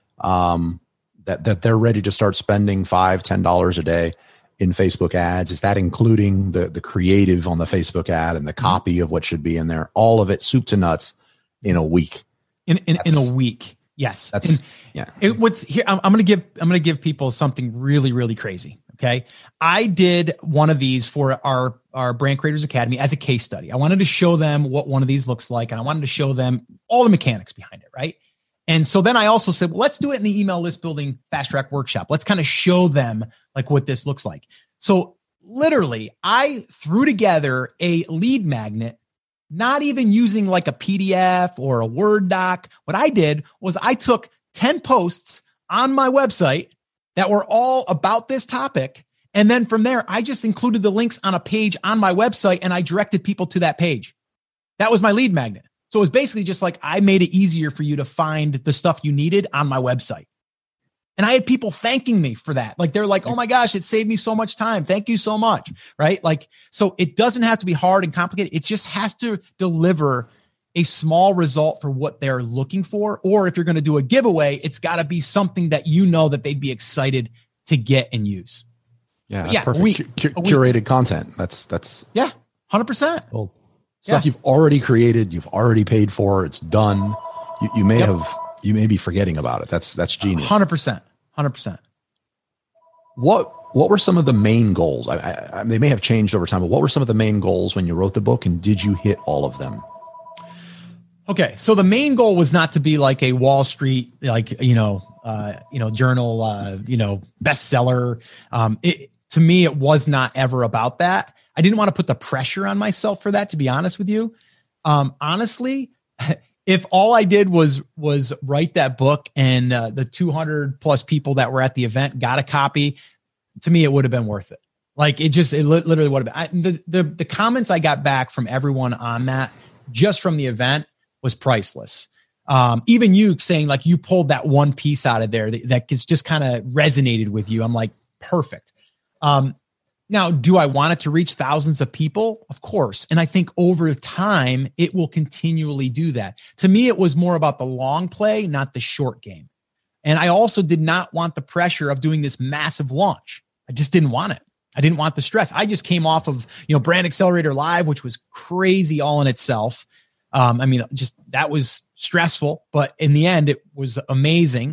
um, that, that they're ready to start spending five, ten dollars a day in Facebook ads? Is that including the, the creative on the Facebook ad and the copy of what should be in there? All of it, soup to nuts, in a week. In, in, in a week. Yes. That's, and yeah. It, what's here, I'm, I'm going to give, I'm going to give people something really, really crazy. Okay. I did one of these for our, our Brand Creators Academy as a case study. I wanted to show them what one of these looks like, and I wanted to show them all the mechanics behind it. Right. And so then I also said, well, let's do it in the Email List Building Fast Track Workshop. Let's kind of show them like what this looks like. So literally I threw together a lead magnet, not even using like a P D F or a Word doc. What I did was I took ten posts on my website that were all about this topic. And then from there, I just included the links on a page on my website, and I directed people to that page. That was my lead magnet. So it was basically just like, I made it easier for you to find the stuff you needed on my website. And I had people thanking me for that. Like, they're like, oh my gosh, it saved me so much time. Thank you so much. Right? Like, so it doesn't have to be hard and complicated. It just has to deliver a small result for what they're looking for. Or if you're going to do a giveaway, it's got to be something that you know that they'd be excited to get and use. Yeah. That's yeah, perfect. week, Cu- curated content. That's, that's yeah, one hundred percent. Cool. Stuff Yeah. you've already created, you've already paid for, it's done. You, you may Yep. have, you may be forgetting about it. That's, that's genius. one hundred percent. one hundred percent. What, what were some of the main goals? I, I, I, they may have changed over time, but what were some of the main goals when you wrote the book, and did you hit all of them? Okay. So the main goal was not to be like a Wall Street, like, you know, uh, you know, journal, uh, you know, bestseller. Um, it, to me, it was not ever about that. I didn't want to put the pressure on myself for that, to be honest with you. Um, honestly, if all I did was, was write that book and uh, the two hundred plus people that were at the event got a copy, to me, it would have been worth it. Like, it just, it li- literally would have been. I, the, the, the comments I got back from everyone on that, just from the event, was priceless. Um, even you saying like you pulled that one piece out of there that, that just kind of resonated with you. I'm like, perfect. Um, now, do I want it to reach thousands of people? Of course. And I think over time, it will continually do that. To me, it was more about the long play, not the short game. And I also did not want the pressure of doing this massive launch. I just didn't want it. I didn't want the stress. I just came off of, you know, Brand Accelerator Live, which was crazy all in itself. Um, I mean, just that was stressful, but in the end, it was amazing.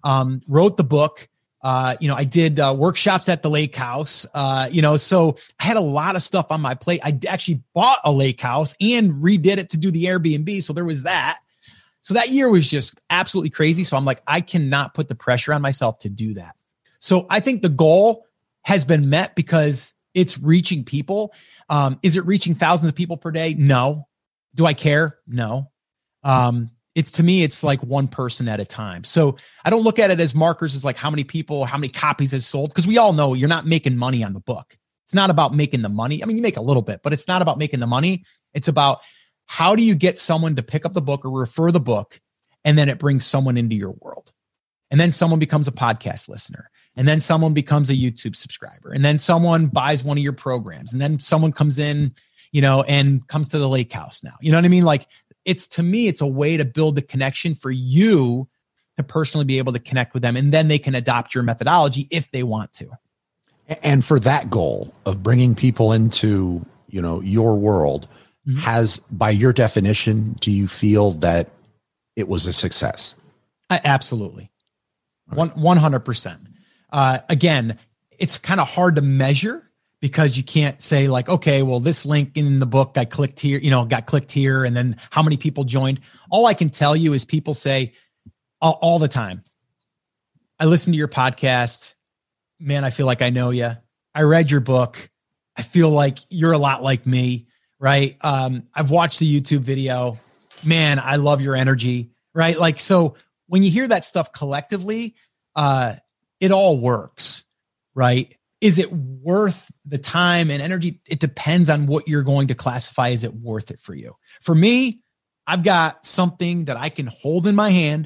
um, wrote the book. Uh, you know, I did uh, workshops at the lake house, uh, you know, so I had a lot of stuff on my plate. I actually bought a lake house and redid it to do the Airbnb. So there was that. So that year was just absolutely crazy. So I'm like, I cannot put the pressure on myself to do that. So I think the goal has been met because it's reaching people. Um, is it reaching thousands of people per day? No. Do I care? No. Um, It's to me, it's like one person at a time. So I don't look at it as markers as like how many people, how many copies has sold. Because we all know you're not making money on the book. It's not about making the money. I mean, you make a little bit, but it's not about making the money. It's about how do you get someone to pick up the book or refer the book, and then it brings someone into your world. And then someone becomes a podcast listener. And then someone becomes a YouTube subscriber. And then someone buys one of your programs. And then someone comes in, you know, and comes to the lake house now. You know what I mean? Like, it's to me, it's a way to build the connection for you to personally be able to connect with them. And then they can adopt your methodology if they want to. And for that goal of bringing people into, you know, your world, mm-hmm. has, by your definition, do you feel that it was a success? Uh, absolutely. One, one hundred percent. Uh, again, it's kind of hard to measure, because you can't say like, okay, well, this link in the book, I clicked here, you know, got clicked here. And then how many people joined? All I can tell you is people say all, all the time, I listen to your podcast, man, I feel like I know you. I read your book. I feel like you're a lot like me, right? Um, I've watched the YouTube video, man, I love your energy, right? Like, so when you hear that stuff collectively, uh, it all works, right? Is it worth the time and energy? It depends on what you're going to classify. Is it worth it for you? For me, I've got something that I can hold in my hand,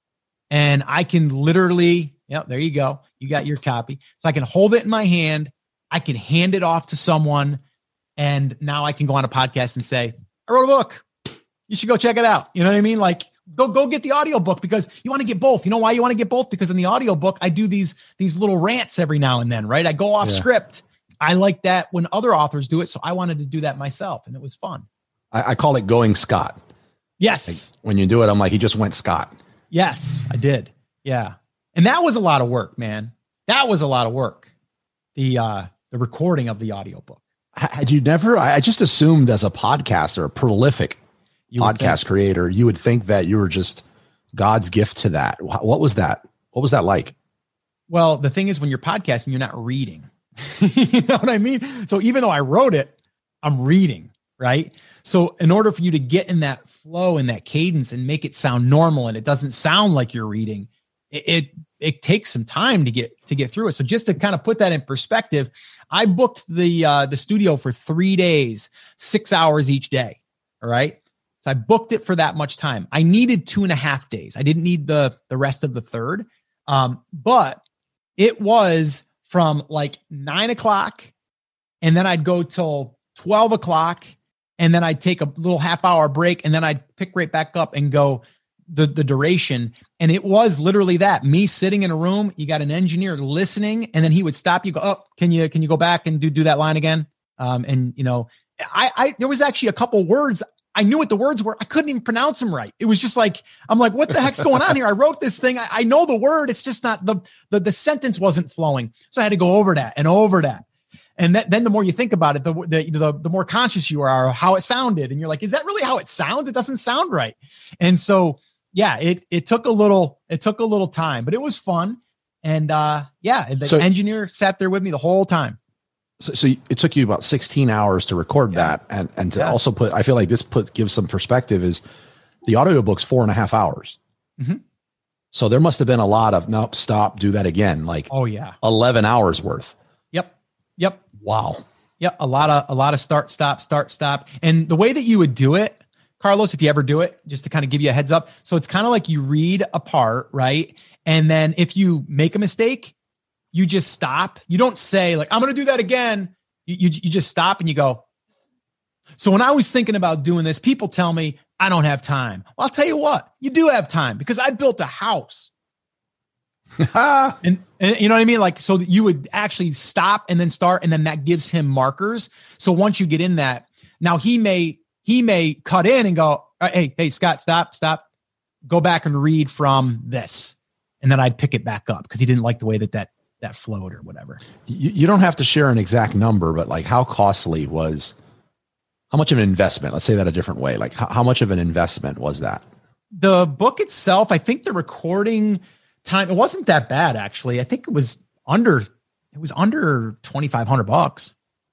and I can literally, yeah, there you go. You got your copy. So I can hold it in my hand. I can hand it off to someone. And now I can go on a podcast and say, I wrote a book. You should go check it out. You know what I mean? Like, Go go get the audiobook, because you want to get both. You know why you want to get both? Because in the audiobook, I do these, these little rants every now and then, right? I go off yeah. script. I like that when other authors do it. So I wanted to do that myself, and it was fun. I, I call it going Scott. Yes. Like, when you do it, I'm like, he just went Scott. Yes, I did. Yeah. And that was a lot of work, man. That was a lot of work. The, uh, the recording of the audiobook. Had you never, I just assumed as a podcaster, a prolific You podcast creator, you would think that you were just God's gift to that. What was that? What was that like? Well, the thing is, when you're podcasting, you're not reading. You know what I mean? So even though I wrote it, I'm reading, right? So in order for you to get in that flow and that cadence and make it sound normal, and it doesn't sound like you're reading, it, it, it takes some time to get, to get through it. So just to kind of put that in perspective, I booked the, uh, the studio for three days, six hours each day. All right. So I booked it for that much time. I needed two and a half days. I didn't need the, the rest of the third. Um, but it was from like nine o'clock, and then I'd go till twelve o'clock, and then I'd take a little half hour break, and then I'd pick right back up and go the, the duration. And it was literally that, me sitting in a room, you got an engineer listening, and then he would stop you, go, oh, can you, can you go back and do, do that line again? Um, and you know, I, I, there was actually a couple words I knew what the words were. I couldn't even pronounce them right. It was just like, I'm like, what the heck's going on here? I wrote this thing. I, I know the word. It's just not the, the, the sentence wasn't flowing. So I had to go over that and over that. And that, then the more you think about it, the, the, the, the more conscious you are of how it sounded. And you're like, is that really how it sounds? It doesn't sound right. And so, yeah, it, it took a little, it took a little time, but it was fun. And uh, yeah, the so, engineer sat there with me the whole time. So, so it took you about sixteen hours to record yeah. that. And, and to yeah. also put, I feel like this put, gives some perspective, is the audiobook's four and a half hours. Mm-hmm. So there must've been a lot of, nope, stop, do that again. Like, oh yeah, eleven hours worth. Yep. Yep. Wow. Yep. A lot of, a lot of start, stop, start, stop. And the way that you would do it, Carlos, if you ever do it, just to kind of give you a heads up. So it's kind of like you read a part, right? And then if you make a mistake, you just stop. You don't say like, I'm going to do that again. You, you, you just stop and you go. So when I was thinking about doing this, people tell me I don't have time. Well, I'll tell you what, you do have time, because I built a house. and, and you know what I mean? Like, so that you would actually stop and then start, and then that gives him markers. So once you get in that, now he may, he may cut in and go, hey, hey, Scott, stop, stop, go back and read from this. and then I'd pick it back up because he didn't like the way that that, that flowed or whatever. You, you don't have to share an exact number, but like how costly was, how much of an investment? Let's say that a different way. Like how, how much of an investment was that? The book itself, I think the recording time, it wasn't that bad actually. I think it was under, it was under twenty-five hundred bucks.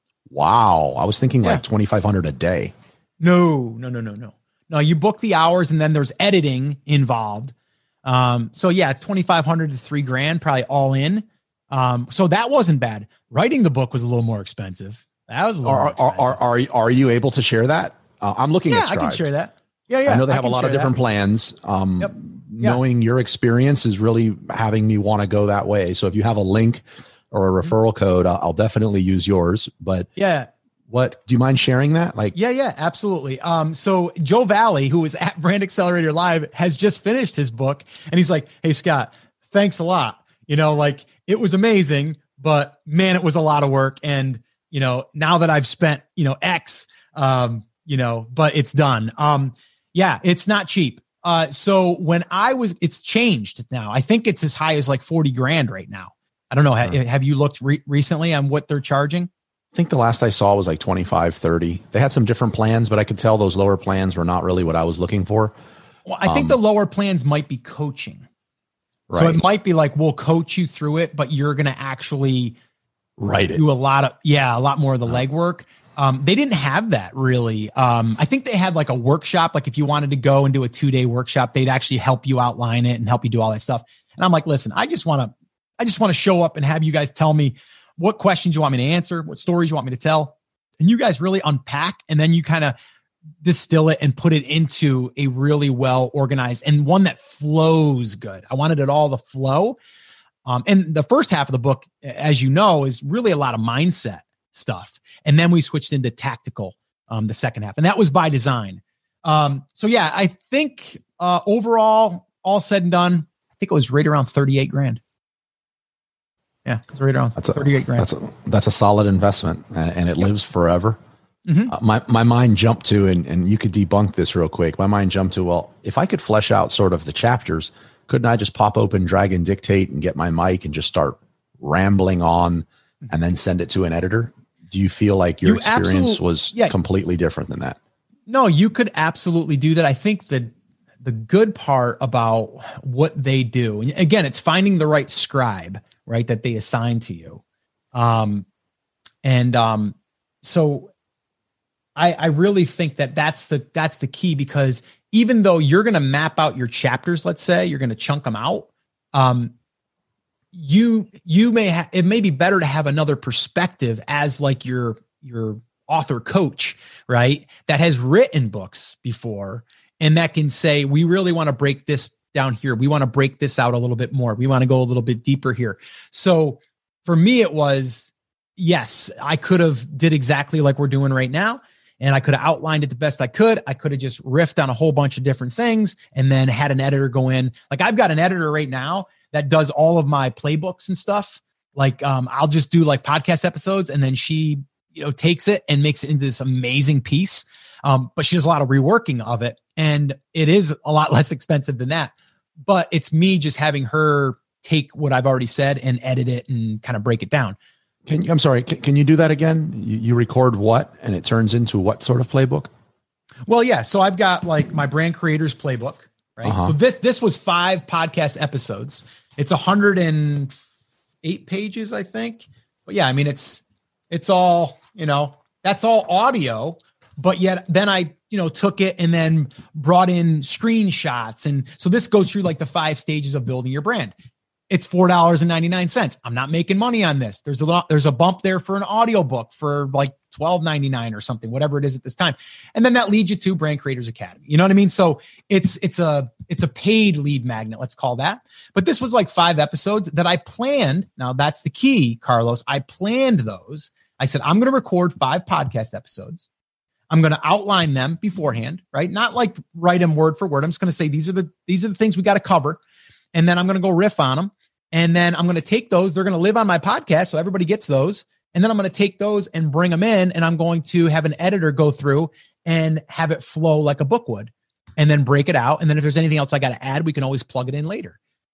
Wow. I was thinking Yeah. like twenty-five hundred a day. No, no, no, no, no. No, you book the hours and then there's editing involved. Um, so yeah, twenty-five hundred to three grand, probably all in. Um, so that wasn't bad. Writing the book was a little more expensive. That was a little Are, more are, are, are, are you able to share that? Uh, I'm looking yeah, at I Strive. can share that. Yeah, yeah. I know they have a can lot of share different that. plans. Um, Yep. Yeah. Knowing your experience is really having me want to go that way. So if you have a link or a referral code, I'll, I'll definitely use yours. But Yeah. what, do you mind sharing that? Like, Yeah, yeah, absolutely. Um, so Joe Valley, who was at Brand Accelerator Live, has just finished his book, and he's like, "Hey, Scott, thanks a lot. You know, like it was amazing, but man, it was a lot of work. And you know, now that I've spent, you know, X, um, you know, but it's done. Um, yeah, it's not cheap. Uh, so when I was, it's changed now. I think it's as high as like forty grand right now. I don't know. Ha- have you looked re- recently on what they're charging? I think the last I saw was like twenty-five, thirty. They had some different plans, but I could tell those lower plans were not really what I was looking for. Well, I think Um, the lower plans might be coaching. So Right. it might be like, we'll coach you through it, but you're going to actually Write it. do a lot of, yeah, a lot more of the legwork. Um, they didn't have that really. Um, I think they had like a workshop. Like if you wanted to go and do a two day workshop, they'd actually help you outline it and help you do all that stuff. And I'm like, listen, I just want to, I just want to show up and have you guys tell me what questions you want me to answer, what stories you want me to tell. And you guys really unpack, and then you kind of distill it and put it into a really well organized and one that flows good. I wanted it all to flow. Um, and the first half of the book, as you know, is really a lot of mindset stuff. And then we switched into tactical, um, the second half, and that was by design. Um, so yeah, I think, uh, overall, all said and done, I think it was right around thirty-eight grand. Yeah. It's right around That's a, thirty-eight grand. That's a, that's a solid investment, and, and it Yep. lives forever. Mhm. Uh, my, my mind jumped to, and, and you could debunk this real quick. My mind jumped to, well, if I could flesh out sort of the chapters, couldn't I just pop open Dragon Dictate and get my mic and just start rambling on and then send it to an editor? Do you feel like your You experience absolute- was yeah. completely different than that? No, you could absolutely do that. I think the the good part about what they do, and again, it's finding the right scribe, right, that they assign to you. Um, and um, so I, I really think that that's the that's the key, because even though you're going to map out your chapters, let's say you're going to chunk them out, um, you you may ha- it may be better to have another perspective as like your your author coach, right, that has written books before, and that can say, we really want to break this down here. We want to break this out a little bit more. We want to go a little bit deeper here. So for me, it was, yes, I could have did exactly like we're doing right now. And I could have outlined it the best I could. I could have just riffed on a whole bunch of different things and then had an editor go in. Like I've got an editor right now that does all of my playbooks and stuff. Like um, I'll just do like podcast episodes, and then she, you know, takes it and makes it into this amazing piece. Um, but she does a lot of reworking of it, and it is a lot less expensive than that. But it's me just having her take what I've already said and edit it and kind of break it down. Can you, I'm sorry, can, can you do that again? You, you record what, and it turns into what sort of playbook? Well, yeah. So I've got like my brand creators playbook, right? Uh-huh. So this, this was five podcast episodes. It's one hundred eight pages, I think. But yeah, I mean, it's, it's all, you know, that's all audio, but yet then I, you know, took it and then brought in screenshots. And so this goes through like the five stages of building your brand. It's four dollars and ninety-nine cents. I'm not making money on this. There's a lot, there's a bump there for an audiobook for like twelve ninety-nine or something, whatever it is at this time. And then that leads you to Brand Creators Academy. You know what I mean? So it's, it's a, it's a paid lead magnet, let's call that. But this was like five episodes that I planned. Now that's the key, Carlos. I planned those. I said, I'm going to record five podcast episodes. I'm going to outline them beforehand, right? Not like write them word for word. I'm just going to say, these are the, these are the things we got to cover. And then I'm going to go riff on them. And then I'm going to take those. They're going to live on my podcast, so everybody gets those. And then I'm going to take those and bring them in. And I'm going to have an editor go through and have it flow like a book would, and then break it out. And then if there's anything else I got to add, we can always plug it in later.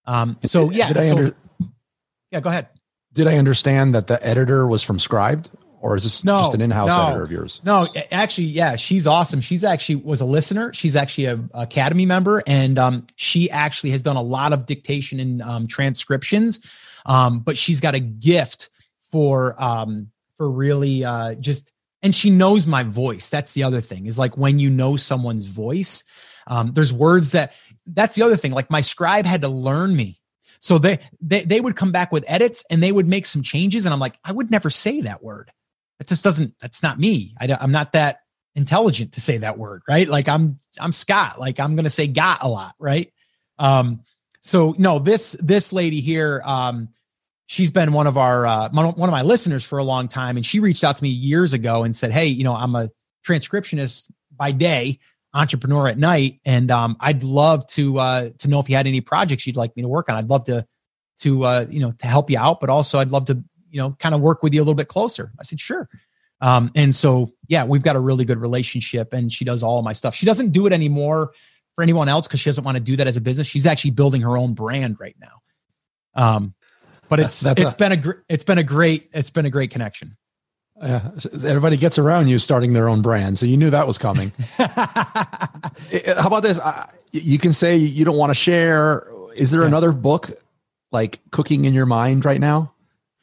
Um, so yeah, did I so, under, yeah, go ahead. Did I understand that the editor was from Scribed, or is this no, just an in-house no, editor of yours? No, actually, yeah, she's awesome. She's actually was a listener. She's actually a, a Academy member, and um, she actually has done a lot of dictation and um, transcriptions. Um, but she's got a gift for um, for really uh, just, and she knows my voice. That's the other thing, is like when you know someone's voice, um, there's words that. That's the other thing. Like my scribe had to learn me. So they, they, they would come back with edits and they would make some changes. And I'm like, I would never say that word. That just doesn't, that's not me. I, I'm not that intelligent to say that word. Right. Like I'm, I'm Scott, like I'm going to say got a lot. Right. Um, so no, this, this lady here, um, she's been one of our, uh, one of my listeners for a long time. And she reached out to me years ago and said, hey, you know, I'm a transcriptionist by day, entrepreneur at night. And um, I'd love to uh, to know if you had any projects you'd like me to work on. I'd love to, to uh, you know, to help you out, but also I'd love to, you know, kind of work with you a little bit closer. I said, sure. Um, and so, yeah, we've got a really good relationship, and she does all of my stuff. She doesn't do it anymore for anyone else because she doesn't want to do that as a business. She's actually building her own brand right now. Um, but it's, that's, that's it's a, been a, gr- it's been a great, it's been a great connection. Uh, everybody gets around you starting their own brand. So you knew that was coming. How about this? Uh, you can say you don't want to share. Is there yeah. another book like cooking in your mind right now?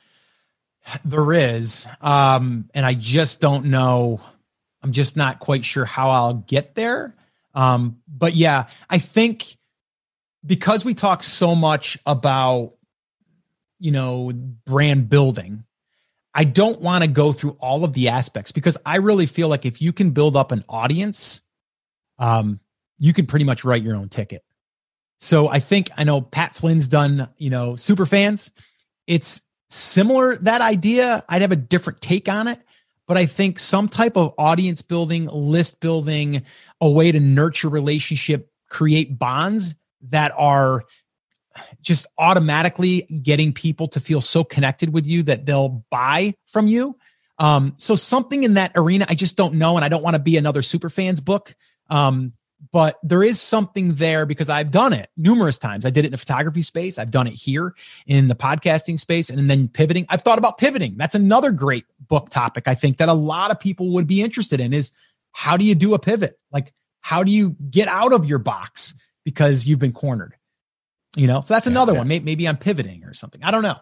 There is. Um, and I just don't know. I'm just not quite sure how I'll get there. Um, but yeah, I think because we talk so much about, you know, brand building, I don't want to go through all of the aspects, because I really feel like if you can build up an audience, um, you can pretty much write your own ticket. So I think, I know Pat Flynn's done, you know, super fans. It's similar, that idea. I'd have a different take on it, but I think some type of audience building, list building, a way to nurture relationship, create bonds that are just automatically getting people to feel so connected with you that they'll buy from you. Um, so something in that arena, I just don't know. And I don't want to be another Superfans book. Um, but there is something there because I've done it numerous times. I did it in the photography space. I've done it here in the podcasting space, and then pivoting. I've thought about pivoting. That's another great book topic. I think that a lot of people would be interested in is, how do you do a pivot? Like, how do you get out of your box because you've been cornered? You know, so that's another yeah, yeah. one. Maybe, maybe I'm pivoting or something. I don't know.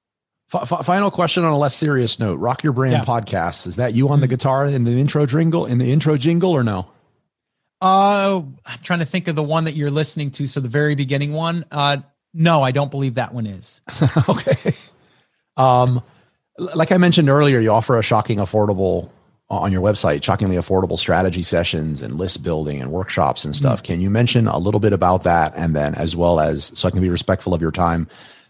F- f- final question on a less serious note. Rock Your Brand yeah. podcast. Is that you on the guitar in the intro jingle, in the intro jingle, or no? Uh, I'm trying to think of the one that you're listening to. So the very beginning one. Uh, no, I don't believe that one is. Okay. Um, like I mentioned earlier, you offer a shocking affordable on your website, shockingly affordable strategy sessions and list building and workshops and stuff. Mm-hmm. Can you mention a little bit about that? And then, as well as, so I can be respectful of your time,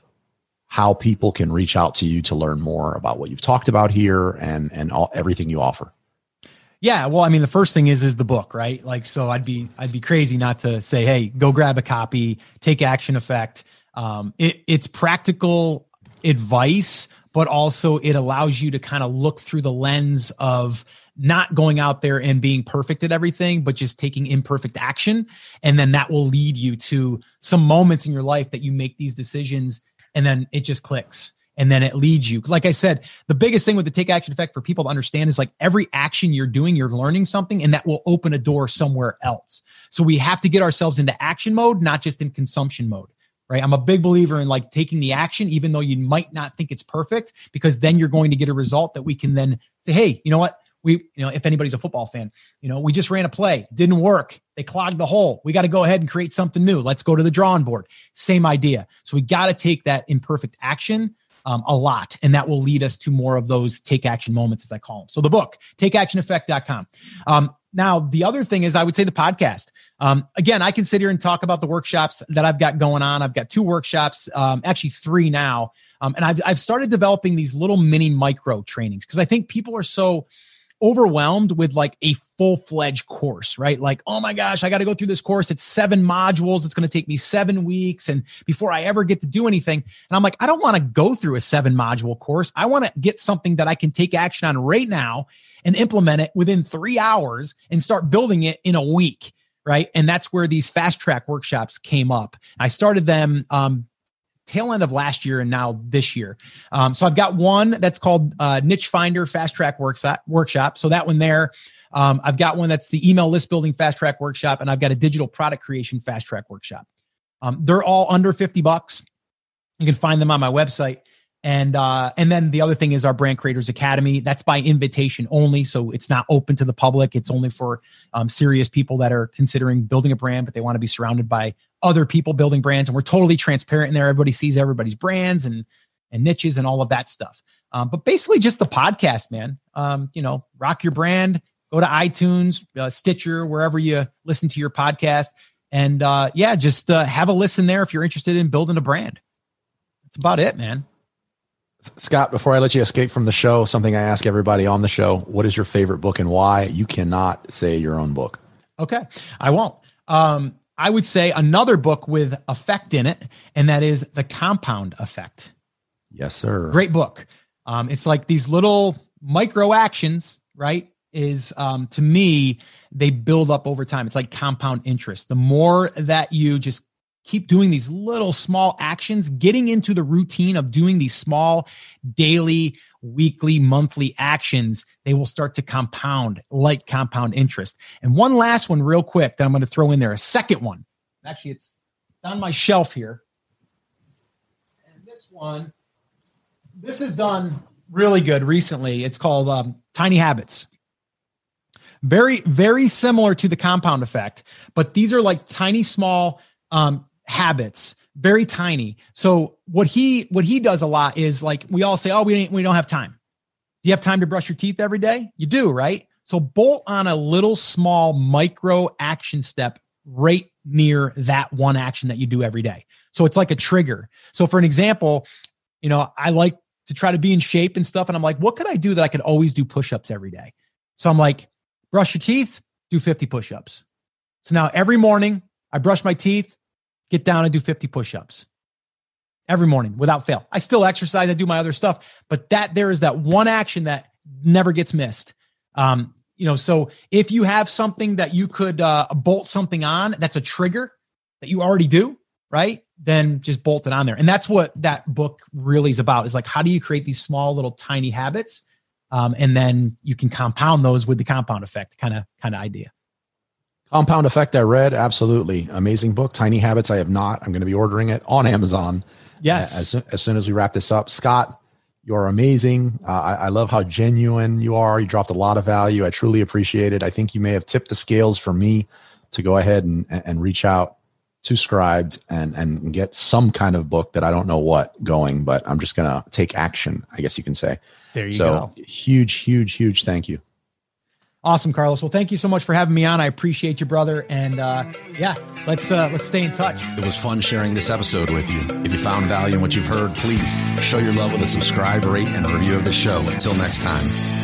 how people can reach out to you to learn more about what you've talked about here and, and all, everything you offer. Yeah. Well, I mean, the first thing is, is the book, right? Like, so I'd be, I'd be crazy not to say, hey, go grab a copy, take action effect. Um, it, it's practical advice, but also it allows you to kind of look through the lens of not going out there and being perfect at everything, but just taking imperfect action. And then that will lead you to some moments in your life that you make these decisions, and then it just clicks. And then it leads you. Like I said, the biggest thing with the take action effect for people to understand is, like, every action you're doing, you're learning something, and that will open a door somewhere else. So we have to get ourselves into action mode, not just in consumption mode, right? I'm a big believer in, like, taking the action, even though you might not think it's perfect, because then you're going to get a result that we can then say, hey, you know what? We, you know, if anybody's a football fan, you know, we just ran a play, didn't work. They clogged the hole. We got to go ahead and create something new. Let's go to the drawing board. Same idea. So we got to take that imperfect action Um, a lot. And that will lead us to more of those take action moments, as I call them. So the book, take action effect dot com. Um, now, the other thing is, I would say the podcast. Um, again, I can sit here and talk about the workshops that I've got going on. I've got two workshops, um, actually three now. Um, and I've, I've started developing these little mini micro trainings, because I think people are so overwhelmed with, like, a full-fledged course, right? Like, oh my gosh, I got to go through this course. It's seven modules. It's going to take me seven weeks. And before I ever get to do anything. And I'm like, I don't want to go through a seven module course. I want to get something that I can take action on right now and implement it within three hours and start building it in a week. Right. And that's where these fast track workshops came up. I started them um, tail end of last year and now this year. Um, so I've got one that's called uh, Niche Finder Fast Track Workshop. Workshop. So that one there. Um, I've got one that's the Email List Building Fast Track Workshop, and I've got a Digital Product Creation Fast Track Workshop. Um, they're all under fifty bucks. You can find them on my website. And uh, and then the other thing is our Brand Creators Academy. That's by invitation only, so it's not open to the public. It's only for um, serious people that are considering building a brand, but they want to be surrounded by other people building brands. And we're totally transparent in there. Everybody sees everybody's brands and and niches and all of that stuff. Um, but basically, just the podcast, man. Um, you know, rock your brand. Go to iTunes, uh, Stitcher, wherever you listen to your podcast, and uh, yeah, just uh, have a listen there if you're interested in building a brand. That's about it, man. Scott, before I let you escape from the show, something I ask everybody on the show: what is your favorite book and why? You cannot say your own book. Okay, I won't. Um, I would say another book with effect in it, and that is The Compound Effect. Yes, sir. Great book. Um, it's like these little micro actions, right? Is um, to me, they build up over time. It's like compound interest. The more that you just keep doing these little small actions, getting into the routine of doing these small daily, weekly, monthly actions, they will start to compound like compound interest. And one last one real quick that I'm going to throw in there, a second one. Actually, it's on my shelf here. And this one, this is done really good recently. It's called um, Tiny Habits. Very, very similar to The Compound Effect, but these are like tiny, small um, habits, very tiny. So what he what he does a lot is like we all say, oh, we ain't, we don't have time. Do you have time to brush your teeth every day? You do, right? So bolt on a little small micro action step right near that one action that you do every day. So it's like a trigger. So for an example, you know, I like to try to be in shape and stuff. And I'm like, what could I do that I could always do push-ups every day? So I'm like, brush your teeth, do fifty push-ups. So now every morning I brush my teeth, get down and do fifty push-ups every morning without fail. I still exercise. I do my other stuff, but that there is that one action that never gets missed. Um, you know, so if you have something that you could uh, bolt something on, that's a trigger that you already do, right? Then just bolt it on there. And that's what that book really is about, is like, how do you create these small little tiny habits? Um, and then you can compound those with the compound effect kind of kind of idea. Compound Effect, I read. Absolutely. Amazing book. Tiny Habits, I have not. I'm going to be ordering it on Amazon. Yes. As, as soon as we wrap this up. Scott, you're amazing. Uh, I, I love how genuine you are. You dropped a lot of value. I truly appreciate it. I think you may have tipped the scales for me to go ahead and, and reach out to Scribd and, and get some kind of book that I don't know what going, but I'm just going to take action, I guess you can say. There you so, go. Huge, huge, huge thank you. Awesome, Carlos. Well, thank you so much for having me on. I appreciate you, brother. And uh, yeah, let's uh, let's stay in touch. It was fun sharing this episode with you. If you found value in what you've heard, please show your love with a subscribe, rate, and review of the show. Until next time.